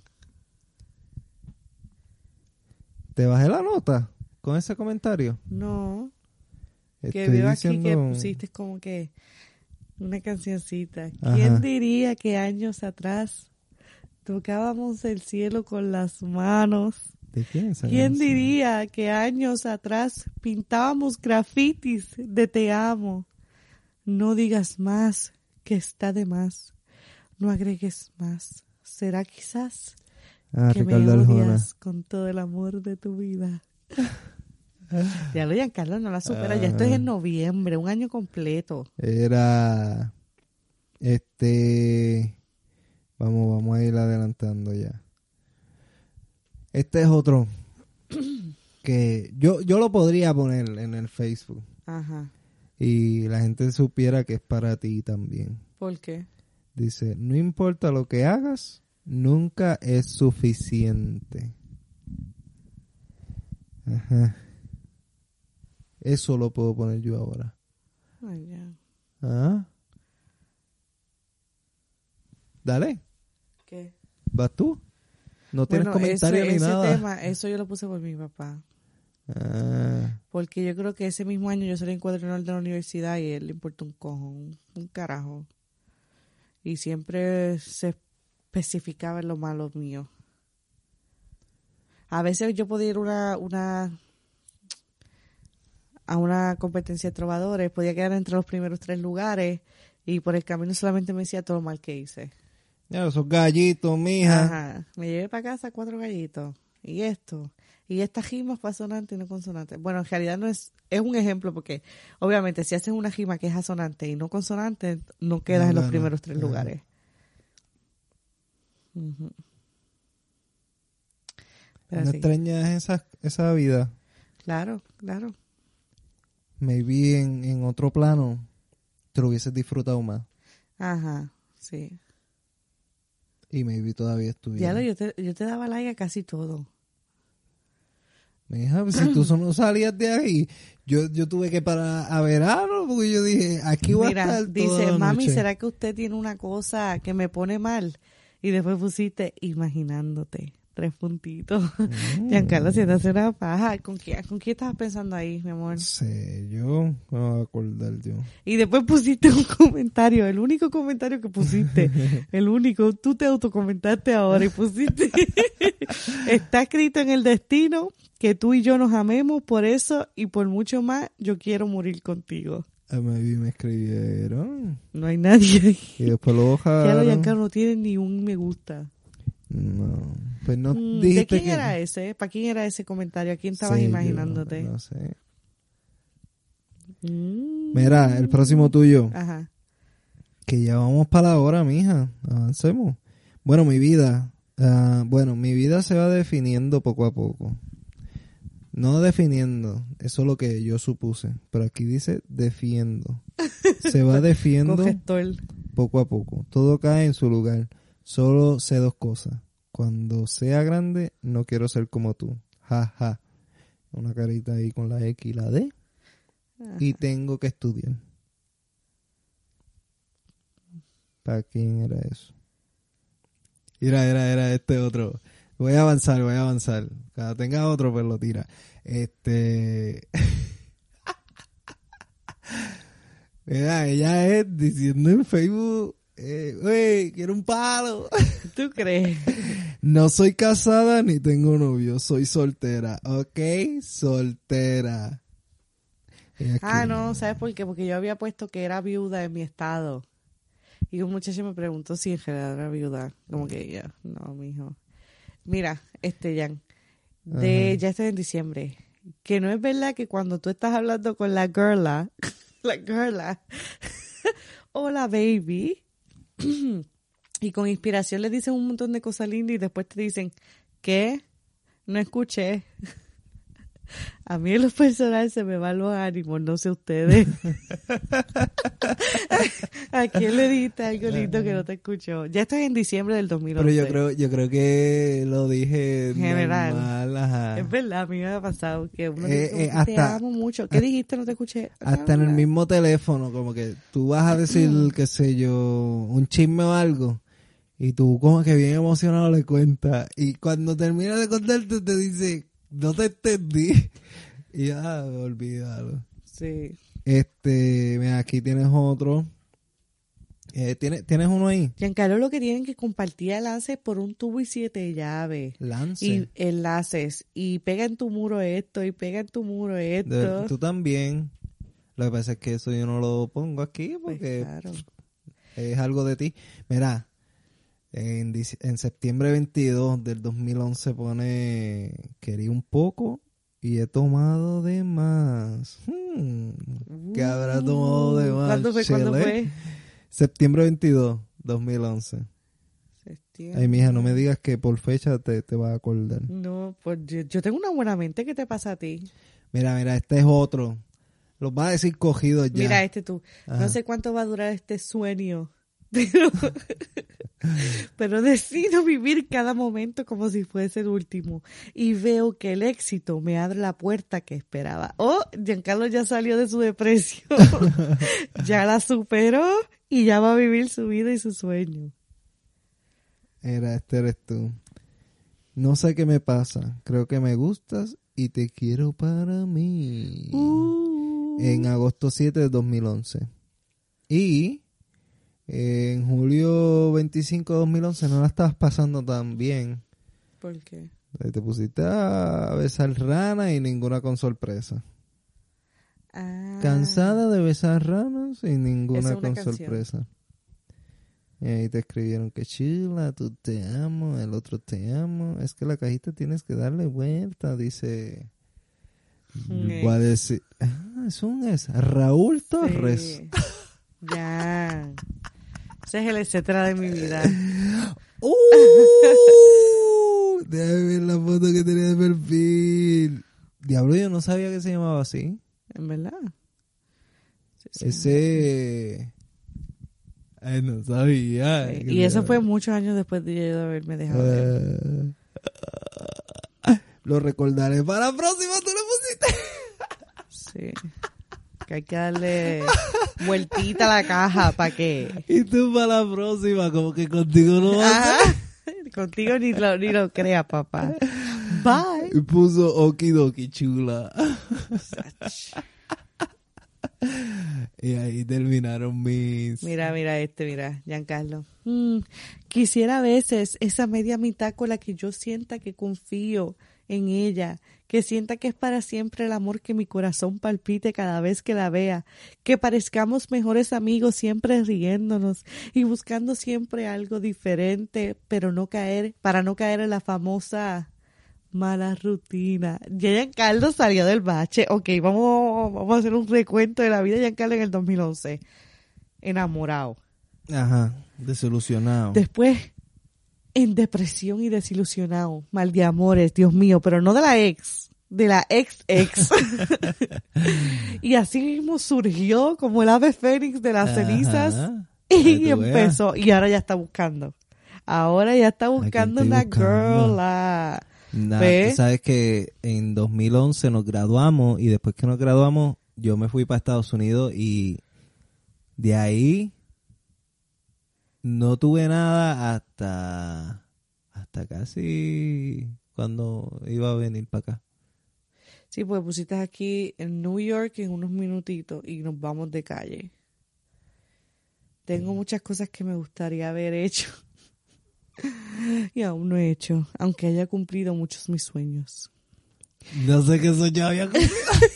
¿Te bajé la nota con ese comentario? No. Que Estoy veo diciendo... aquí que pusiste como que una cancioncita. Ajá. ¿Quién diría que años atrás tocábamos el cielo con las manos? ¿De quién es esa ¿Quién canción? diría que años atrás pintábamos grafitis de te amo? No digas más, que está de más. No agregues más. ¿Será quizás Ah, que Ricardo me Arjona. odias con todo el amor de tu vida? Ya lo, Giancarlo, no la supera. Ya esto es en noviembre, un año completo. Era... Este... Vamos, vamos a ir adelantando ya. Este es otro que yo, yo lo podría poner en el Facebook Ajá. y la gente supiera que es para ti también. ¿Por qué? Dice, no importa lo que hagas, nunca es suficiente. Ajá. Eso lo puedo poner yo ahora. Ay, ya. ¿Ah? Dale, ¿Qué? ¿vas tú? No tienes Bueno, comentario ese, ni ese nada. tema, eso yo lo puse por mi papá. Ah, Porque yo creo que ese mismo año yo salí en cuadrenal de la universidad y a él le importa un cojón, un carajo. Y siempre se especificaba en lo malo mío. A veces yo podía ir una, una, a una competencia de trovadores, podía quedar entre los primeros tres lugares y por el camino solamente me decía todo lo mal que hice. ya, esos gallitos, mija. Ajá. Me llevé para casa cuatro gallitos. Y esto. Y esta rima fue asonante y no consonante. Bueno, en realidad no es, es un ejemplo porque obviamente si haces una rima que es asonante y no consonante, no quedas No en los gana. primeros tres Ajá. lugares. Ujú. Pero ¿No sí. extrañas esa, esa vida? Claro, claro. Maybe en, en otro plano te lo hubieses disfrutado más. Ajá, sí. Y maybe todavía estuviera. Ya lo, yo te, yo te daba like a casi todo. Mija, pues, si tú no salías de ahí, yo, yo tuve que parar a verano porque yo dije, aquí voy a Mira, estar toda dice, la mami, noche". ¿será que usted tiene una cosa que me pone mal? Y después pusiste, imaginándote, tres puntitos. Mm. Giancarlo, si te hace una paja, ¿con quién, ¿con quién estabas pensando ahí, mi amor? No sé, yo me voy a acordar yo. Y después pusiste un comentario, el único comentario que pusiste, el único, tú te autocomentaste ahora y pusiste, está escrito en el destino que tú y yo nos amemos, por eso y por mucho más, yo quiero morir contigo. A maybe me escribieron No hay nadie ahí. y después lo Ya lo bajaron. Giancarlo no tiene ni un me gusta. No, pues no Mm, dijiste ¿De quién que... era ese? ¿Para quién era ese comentario? ¿A quién estabas Sé yo, imaginándote? no sé. Mm. Mira, el próximo tuyo. Ajá. Que ya vamos para la hora, mija. Avancemos. Bueno, mi vida. Uh, bueno, mi vida se va definiendo poco a poco. No definiendo. Eso es lo que yo supuse. Pero aquí dice defiendo. Se va defiendo Congestor. poco a poco. Todo cae en su lugar. Solo sé dos cosas. Cuando sea grande, no quiero ser como tú. Ja, ja. Una carita ahí con la X y la D. Ajá. Y tengo que estudiar. ¿Para quién era eso? Mira, era, era este otro. Voy a avanzar, voy a avanzar. Cuando tenga otro, pues lo tira. Este... Mira, ella es diciendo en Facebook, eh, güey, quiero un palo. ¿Tú crees? No soy casada ni tengo novio, soy soltera, ¿ok? Soltera. Ah, no, ¿sabes por qué? Porque yo había puesto que era viuda en mi estado. Y un muchacho me preguntó si en general era viuda. Como que ya, no, mijo. Mira, este, Jan, de, ya está en diciembre. Que no es verdad que cuando tú estás hablando con la girla, la girla, hola baby, y con inspiración le dicen un montón de cosas lindas y después te dicen, ¿qué? No escuché. A mí en lo personal se me van los ánimos, no sé ustedes. ¿A quién le dijiste algo lindo que no te escuchó? Ya estoy en diciembre del dos mil once. Pero yo creo, yo creo que lo dije general. normal, ajá. Es verdad, a mí me ha pasado que uno Eh, dice, eh, como que te hasta- amo mucho. ¿Qué dijiste? No te escuché. Hasta en el mismo teléfono, como que tú vas a decir, qué sé yo, un chisme o algo, y tú como que bien emocionado le cuentas, y cuando termina de contarte te dice, no te entendí, y ya, olvídalo. Sí. Este, mira, aquí tienes otro. Eh, ¿tienes, ¿Tienes uno ahí? Giancarlo, lo que tienen que compartir enlaces por un tubo y siete llaves. Lance. Y enlaces. Y pega en tu muro esto, y pega en tu muro esto. De- tú también. Lo que pasa es que eso yo no lo pongo aquí Pues porque claro. es algo de ti. Mira, en, dic- en septiembre veintidós del dos mil once pone, quería un poco y he tomado de más. Hmm, ¿Qué habrá tomado de más? ¿Cuándo fue? ¿Cuándo Chele? fue? Septiembre veintidós, dos mil once. Septiembre. Ay, mija, no me digas que por fecha te, te vas a acordar. No, pues yo, yo tengo una buena mente. ¿Qué te pasa a ti? Mira, mira, este es otro. Los vas a decir cogidos ya. Mira este tú. Ajá. No sé cuánto va a durar este sueño. Pero, pero decido vivir cada momento como si fuese el último. Y veo que el éxito me abre la puerta que esperaba. Oh, Giancarlo ya salió de su depresión. Ya la superó y ya va a vivir su vida y su sueño. Era, este eres tú. No sé qué me pasa. Creo que me gustas y te quiero para mí. Uh. En agosto siete de dos mil once. Y en julio veinticinco de dos mil once no la estabas pasando tan bien. ¿Por qué? Te pusiste a besar rana y ninguna con sorpresa. Ah. Cansada de besar ranas y ninguna Esa es una con canción. sorpresa. Y ahí te escribieron que chula, tú te amo, el otro te amo. Es que la cajita tienes que darle vuelta, dice. Un Voy a ex. decir. Ah, es un ex. Raúl Torres. Sí. Ya. Ese es el etcétera de mi vida. ¡Uh! Déjame ver la foto que tenía de perfil. Diablo, yo no sabía que se llamaba así. ¿En verdad? Sí, sí. Ese. Ay, no sabía. Sí. Y eso fue muchos años después de yo haberme dejado de él. Eh, Lo recordaré para la próxima. Tú lo pusiste. Sí. Que hay que darle vueltita a la caja para que... Y tú para la próxima, como que contigo no va a Ajá. Contigo ni lo, ni lo creas, papá. Bye. Y puso okidoki chula. Y ahí terminaron mis... Mira, mira este, mira, Giancarlo. Mm, quisiera a veces esa media mitad con la que yo sienta que confío en ella, que sienta que es para siempre el amor que mi corazón palpite cada vez que la vea, que parezcamos mejores amigos siempre riéndonos y buscando siempre algo diferente, pero no caer, para no caer en la famosa Mala rutina. Ya Giancarlo salió del bache. Ok, vamos, vamos a hacer un recuento de la vida de Giancarlo en el dos mil once. Enamorado. Ajá, desilusionado. Después, en depresión y desilusionado. Mal de amores, Dios mío, pero no de la ex, de la ex ex. Y así mismo surgió como el ave fénix de las Ajá, cenizas para y que tú empezó. Y ahora ya está buscando. Ahora ya está buscando estoy una buscando? girl. ah. Nah, ¿Ve? tú sabes que en dos mil once nos graduamos y después que nos graduamos yo me fui para Estados Unidos y de ahí no tuve nada hasta hasta casi cuando iba a venir para acá. Sí, pues pusiste aquí en New York en unos minutitos y nos vamos de calle. Tengo muchas cosas que me gustaría haber hecho y aún no he hecho, aunque haya cumplido muchos mis sueños. No sé qué soy yo había cumplido.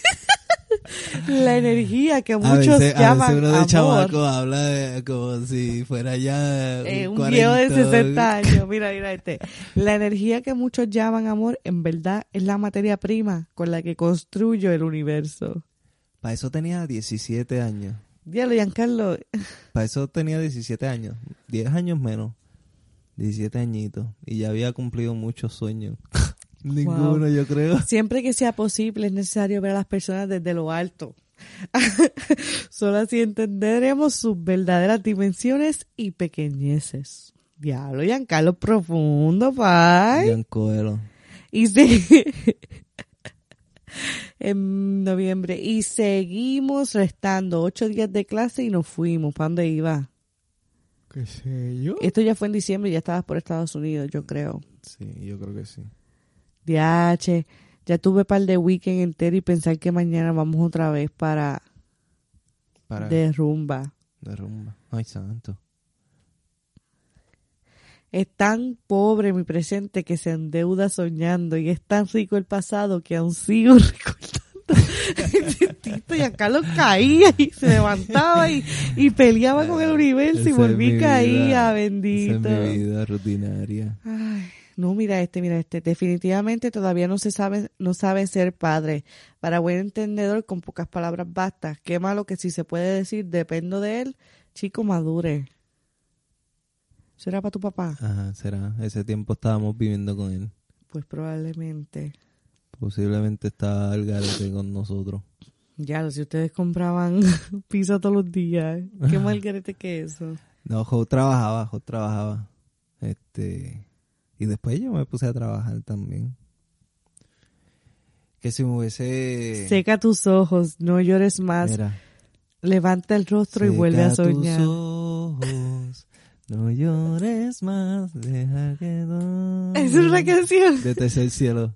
La energía que A muchos veces, a llaman veces uno de amor. chamaco habla de, como si fuera ya Eh, un cuarenta. viejo de sesenta años, mira, mira este. La energía que muchos llaman amor, en verdad, es la materia prima con la que construyo el universo. Para eso tenía diecisiete años. Dígalo, Giancarlo. Para eso tenía diecisiete años. diez años menos. diecisiete añitos. Y ya había cumplido muchos sueños. Ninguno, Wow. yo creo. Siempre que sea posible es necesario ver a las personas desde lo alto. Solo así entenderemos sus verdaderas dimensiones y pequeñeces. Diablo, Giancarlo, profundo, pai. Giancoelo. Y sí. En noviembre. Y seguimos restando ocho días de clase y nos fuimos. ¿Para dónde iba? ¿Qué sé yo? Esto ya fue en diciembre y ya estabas por Estados Unidos, yo creo. Sí, yo creo que sí. D H, ya tuve par de weekend entero y pensar que mañana vamos otra vez para, Para de rumba. de rumba. Ay, santo. Es tan pobre mi presente que se endeuda soñando y es tan rico el pasado que aún sigo recordando. Tito, y acá lo caía y se levantaba y, y peleaba con el universo Esa y es volví mi caía, vida. bendito. Esa es mi vida rutinaria. Ay, no, mira este, mira este. Definitivamente todavía no se sabe, no saben ser padres. Para buen entendedor, con pocas palabras basta. Qué malo que si se puede decir, dependo de él, chico madure. ¿Eso era para tu papá? Ajá, será. Ese tiempo estábamos viviendo con él. Pues probablemente. Posiblemente estaba al garete con nosotros. Ya, si ustedes compraban pizza todos los días, qué mal garete que eso. No, Jo trabajaba, Jo trabajaba. Este... Y después yo me puse a trabajar también. Que si me hubiese... Seca tus ojos, no llores más. Mira. Levanta el rostro y vuelve a soñar. Seca tus ojos, no llores más, deja que no... ¿Es una canción? De Tercer Cielo.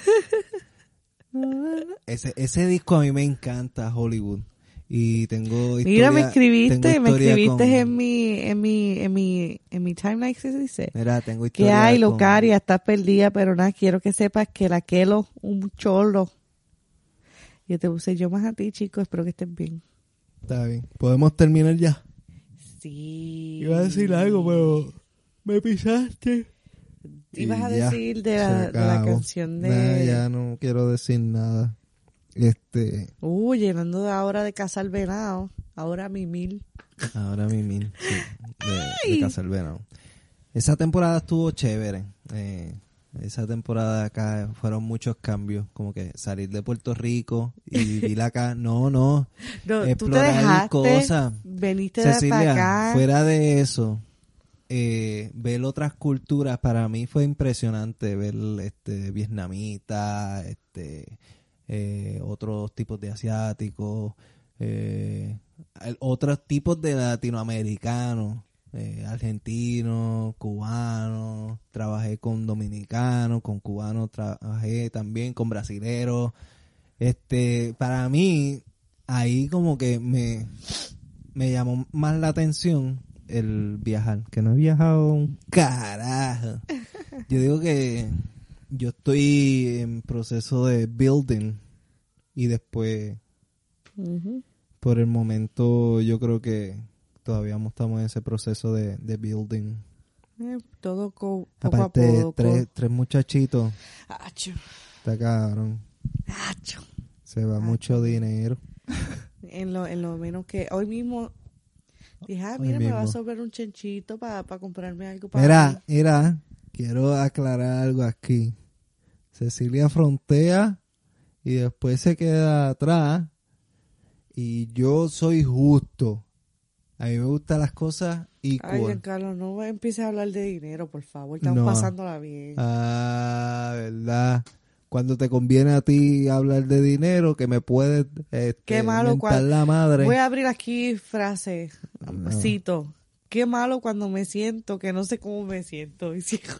ese, ese disco a mí me encanta, Hollywood. Y tengo historia... Mira, me escribiste, tengo me historia escribiste con- en mi, en mi, en mi, en mi timeline, ¿qué se dice? Mira, tengo ¿Qué historia hay, con- Locaria? Estás perdida, pero nada, quiero que sepas que la Kelo, un cholo. Yo te puse yo más a ti, chico, espero que estés bien. Está bien. ¿Podemos terminar ya? Sí. Iba a decir algo, pero me pisaste. Ibas Y a ya, decir de se la, de la acabó. canción de... Nah, ya no quiero decir nada. Este... Uh, llenando de ahora de Casa al Venado. Ahora mi mil. Ahora mi mil, sí, de, de Casa del Venado. Esa temporada estuvo chévere. Eh, esa temporada acá fueron muchos cambios, como que salir de Puerto Rico y vivir acá. No, no. No, tú te explorar dejaste, cosas. veniste de para Cecilia, acá. fuera de eso, eh, ver otras culturas para mí fue impresionante. Ver este vietnamita, este, eh, otros tipos de asiáticos. Eh, otros tipos de latinoamericanos, eh, argentinos, cubanos, trabajé con dominicanos, con cubanos trabajé también, con brasileros. Este, para mí, ahí como que me, me llamó más la atención el viajar, que no he viajado un carajo. Yo digo que yo estoy en proceso de building y después... Uh-huh. Por el momento yo creo que todavía estamos en ese proceso de, de building. Eh, todo co- poco Aparte, a poco. tres, tres muchachitos. Acho, Está cabrón. acho. Se va Acho. mucho dinero. En lo, en lo menos que hoy mismo dije, ah, Hoy mira, me va a mismo. sobrar un chanchito para comprarme algo para Mira, mí. mira, quiero aclarar algo aquí. Cecilia frontea y después se queda atrás. Y yo soy justo. A mí me gustan las cosas Ay, equal. Giancarlo, no empieces a hablar de dinero, por favor. Estamos No. pasándola bien. Ah, ¿verdad? Cuando te conviene a ti hablar de dinero, que me puedes este, Qué malo mentar cuando... la madre. Voy a abrir aquí frase, No. cito. Qué malo cuando me siento que no sé cómo me siento. Y sigo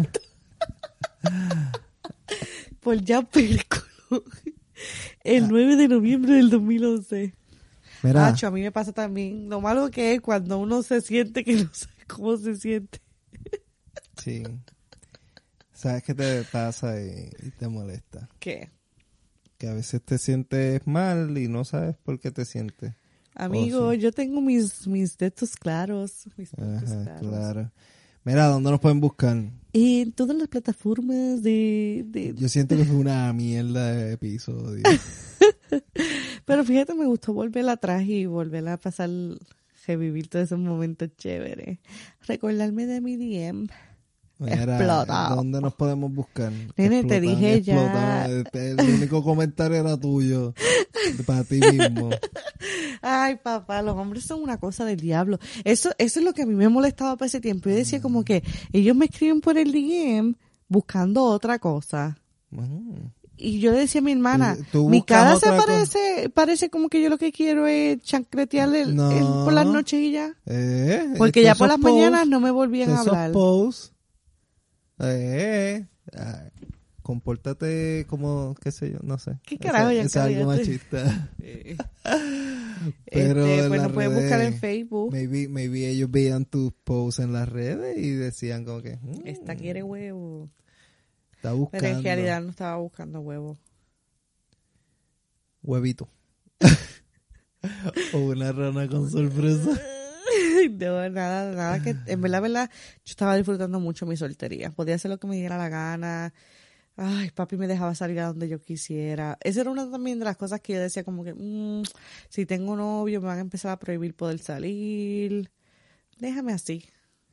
por ya película. El nueve de noviembre del dos mil once. Mira, Acho, a mí me pasa también. Lo malo que es cuando uno se siente que no sabe cómo se siente. sí. ¿Sabes qué te pasa y, y te molesta? ¿Qué? Que a veces te sientes mal y no sabes por qué te sientes. Amigo, Oh, sí. yo tengo mis, mis textos claros. Mis puntos Ajá, claros. claro. Mira, ¿dónde nos pueden buscar? En todas las plataformas de... de... Yo siento que fue una mierda de episodio. Pero fíjate, me gustó volver atrás y volver a pasar, revivir todos esos momentos chéveres. Recordarme de mi D M. Mira, Explotado. ¿dónde nos podemos buscar? Nene, te Explotado, dije explotado. ya. Este, el único comentario era tuyo, para ti mismo. Ay, papá, los hombres son una cosa del diablo. Eso, eso es lo que a mí me molestaba para ese tiempo. Yo decía como que ellos me escriben por el D M buscando otra cosa. Mm. Y yo le decía a mi hermana, Tú- tú mi buscas cara se otra parece, parece como que yo lo que quiero es chancletearle el- No. el- por las noches y ya. Eh, Porque es ya que por esos las mañanas posts- no me volvían a esos hablar. posts, eh, ah, compórtate como, qué sé yo, no sé. ¿Qué carajo, Ese- ese es algo Giancarlo? machista. Eh, Pero este, en pues las nos pueden buscar en redes, Facebook. Maybe, maybe ellos veían tus posts en las redes y decían como que "Mm, Esta quiere huevo. está buscando Pero en realidad no estaba buscando huevo. huevito o una rana con sorpresa. No, nada, nada que, en verdad, verdad, yo estaba disfrutando mucho mi soltería. Podía hacer lo que me diera la gana. Ay, papi me dejaba salir a donde yo quisiera. Esa era una también de las cosas que yo decía como que, mmm, si tengo novio me van a empezar a prohibir poder salir. Déjame así.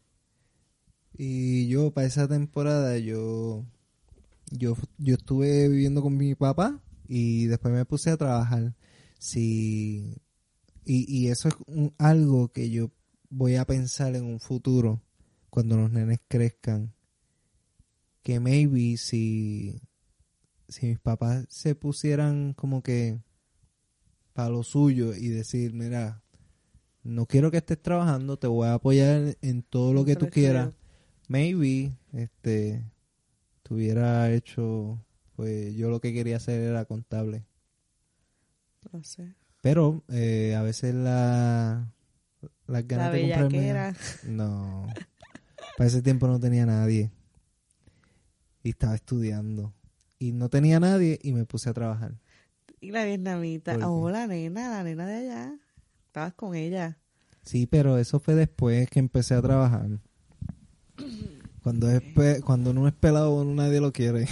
Y yo para esa temporada yo yo yo estuve viviendo con mi papá y después me puse a trabajar. Sí, y, y eso es un- algo que yo voy a pensar en un futuro cuando los nenes crezcan, que maybe si si mis papás se pusieran como que para lo suyo y decir, mira, no quiero que estés trabajando, te voy a apoyar en todo lo que tú quieras. Maybe, este, tuviera hecho, pues yo lo que quería hacer era contable. No sé. Pero eh, a veces la, las La ganas de comprarme... bellaquera. No, para ese tiempo no tenía nadie. Y estaba estudiando. Y no tenía nadie y me puse a trabajar. Y la vietnamita. ¿Por qué? Oh, la nena, la nena de allá. Estabas con ella. Sí, pero eso fue después que empecé a trabajar. Cuando es pe- cuando no es pelado, nadie lo quiere.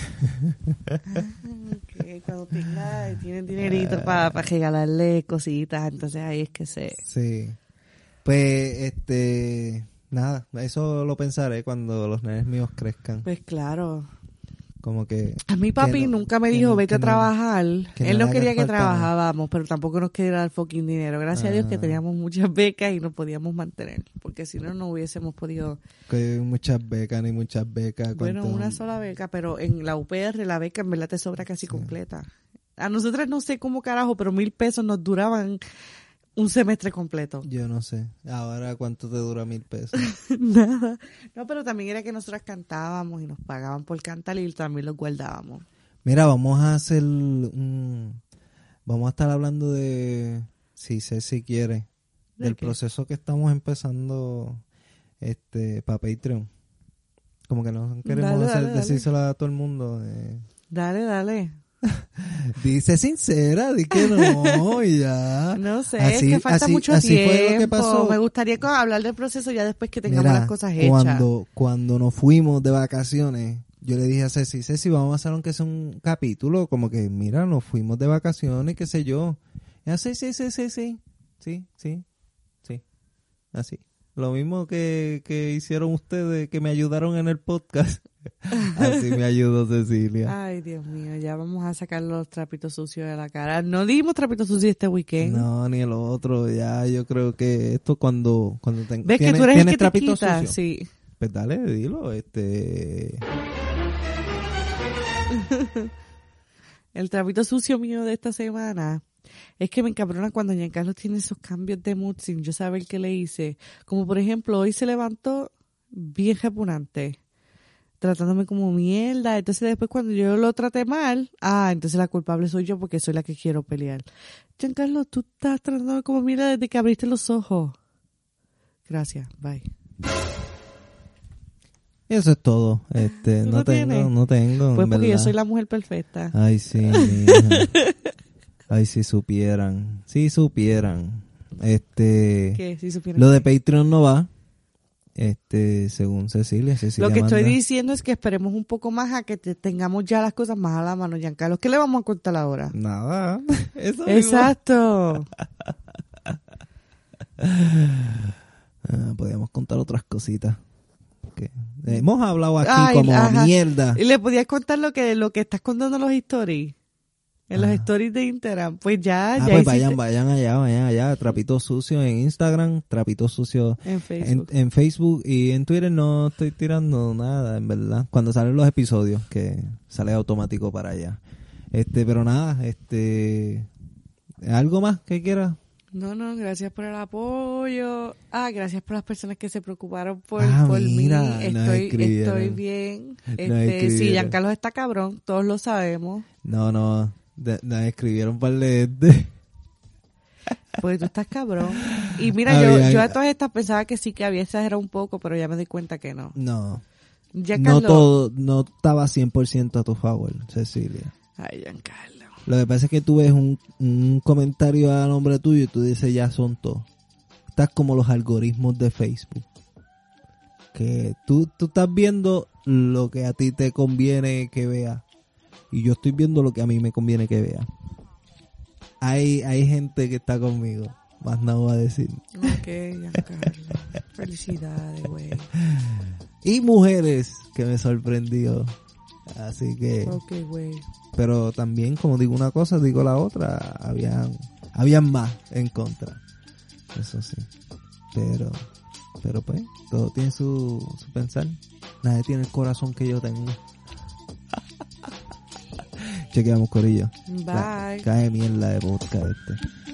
Okay, cuando tenga, tienen dinerito para regalarle cositas, entonces ahí es que se... Sí. Pues, este... Nada, eso lo pensaré cuando los nenes míos crezcan. Pues claro. Como que... A mi papi que no- nunca me que dijo no- vete a que no- trabajar. que Él no no le quería haga que falta nada. trabajábamos, pero tampoco nos quería dar fucking dinero. Gracias a Dios que Ah. teníamos muchas becas y nos podíamos mantener, porque si no, no hubiésemos podido... Que hay muchas becas ni muchas becas. Bueno, ¿cuánto? una sola beca, pero en la U P R la beca en verdad te sobra casi completa. A nosotras no sé cómo carajo, pero mil pesos nos duraban un semestre completo. Yo no sé. Ahora, ¿cuánto te dura mil pesos? Nada. No, pero también era que nosotras cantábamos y nos pagaban por cantar y también los guardábamos. Mira, vamos a hacer un... Vamos a estar hablando de... Si Ceci quiere. ¿De Del qué? proceso que estamos empezando este para Patreon. Como que no queremos Dale, hacer dale, dale. decírselo a todo el mundo. eh. Dale, dale. Dice sincera, di que no y ya. No sé, Así- es que falta así- mucho así tiempo. fue lo que pasó. Me gustaría co- hablar del proceso ya después que tengamos Mira, las cosas hechas. Cuando, cuando nos fuimos de vacaciones, yo le dije a Ceci, Ceci, vamos a hacer aunque sea un capítulo, como que, mira, nos fuimos de vacaciones, qué sé yo. Y así, sí, sí, sí, sí, sí, sí, sí, así. Lo mismo que, que hicieron ustedes, que me ayudaron en el podcast. Así me ayudó Cecilia. Ay, Dios mío, ya vamos a sacar los trapitos sucios de la cara. No dimos trapitos sucios este weekend. No, ni el otro, ya yo creo que esto cuando, cuando ten, ¿Ves que tienes, tú eres el tienes que te trapitos quita? sucios. Sí. Pues dale, dilo, este... El trapito sucio mío de esta semana es que me encabrona cuando Giancarlo tiene esos cambios de mood sin yo saber qué le hice. Como por ejemplo, hoy se levantó bien repugnante, tratándome como mierda. Entonces después cuando yo lo traté mal, ah, entonces la culpable soy yo porque soy la que quiero pelear. Giancarlo, tú estás tratándome como mierda desde que abriste los ojos. Gracias, bye. Eso es todo. Este, ¿Tú no lo tengo, tienes? no tengo. Pues en porque yo verdad. soy la mujer perfecta. Ay, sí, mi hija. Ay, si supieran. Si supieran. Este, ¿Qué? Si supieran lo de qué. Patreon no va. Este, según Cecilia, Cecilia Lo que estoy manda- diciendo es que esperemos un poco más a que te- tengamos ya las cosas más a la mano, Giancarlo. ¿Qué le vamos a contar ahora? Nada. Eso mismo. Exacto. Ah, podríamos contar otras cositas. Que hemos hablado aquí Ay, como ajá. mierda. ¿Y le podías contar lo que lo que estás contando en los stories? En los Ah. stories de Instagram. Pues ya, Ah, ya pues hiciste- vayan, vayan allá, vayan allá. Trapito sucio en Instagram, trapito sucio en en, Facebook. en Facebook y en Twitter no estoy tirando nada, en verdad. Cuando salen los episodios, que sale automático para allá. Este, pero nada, este, ¿algo más que quieras? No, no, gracias por el apoyo. Ah, gracias por las personas que se preocuparon por, Ah, por mira, mí. nos Estoy, escribieron. estoy bien. Nos Este, sí, escribieron. Giancarlo está cabrón, todos lo sabemos. No, no, de- nos escribieron par de... de- Pues tú estás cabrón. Y mira, Ah, yo, bien. yo a todas estas pensaba que sí que había exagerado un poco, pero ya me di cuenta que no. No, Giancarlo. no todo, no estaba cien por ciento a tu favor, Cecilia. Ay, Giancarlo. Lo que pasa es que tú ves un, un comentario a nombre tuyo y tú dices ya son todos. Estás como los algoritmos de Facebook. Que tú, tú estás viendo lo que a ti te conviene que veas. Y yo estoy viendo lo que a mí me conviene que vea. Hay, hay gente que está conmigo. Más nada voy a decir. Ok, Giancarlo. Felicidades, güey. Y mujeres que me sorprendió. Así que... Ok, güey. Pero también, como digo una cosa, digo la otra. Habían, habían más en contra. Eso sí. Pero, pero pues, todo tiene su, su pensar. Nadie tiene el corazón que yo tengo. Chequeamos, corillo. Bye. Cae mierda de podcast este.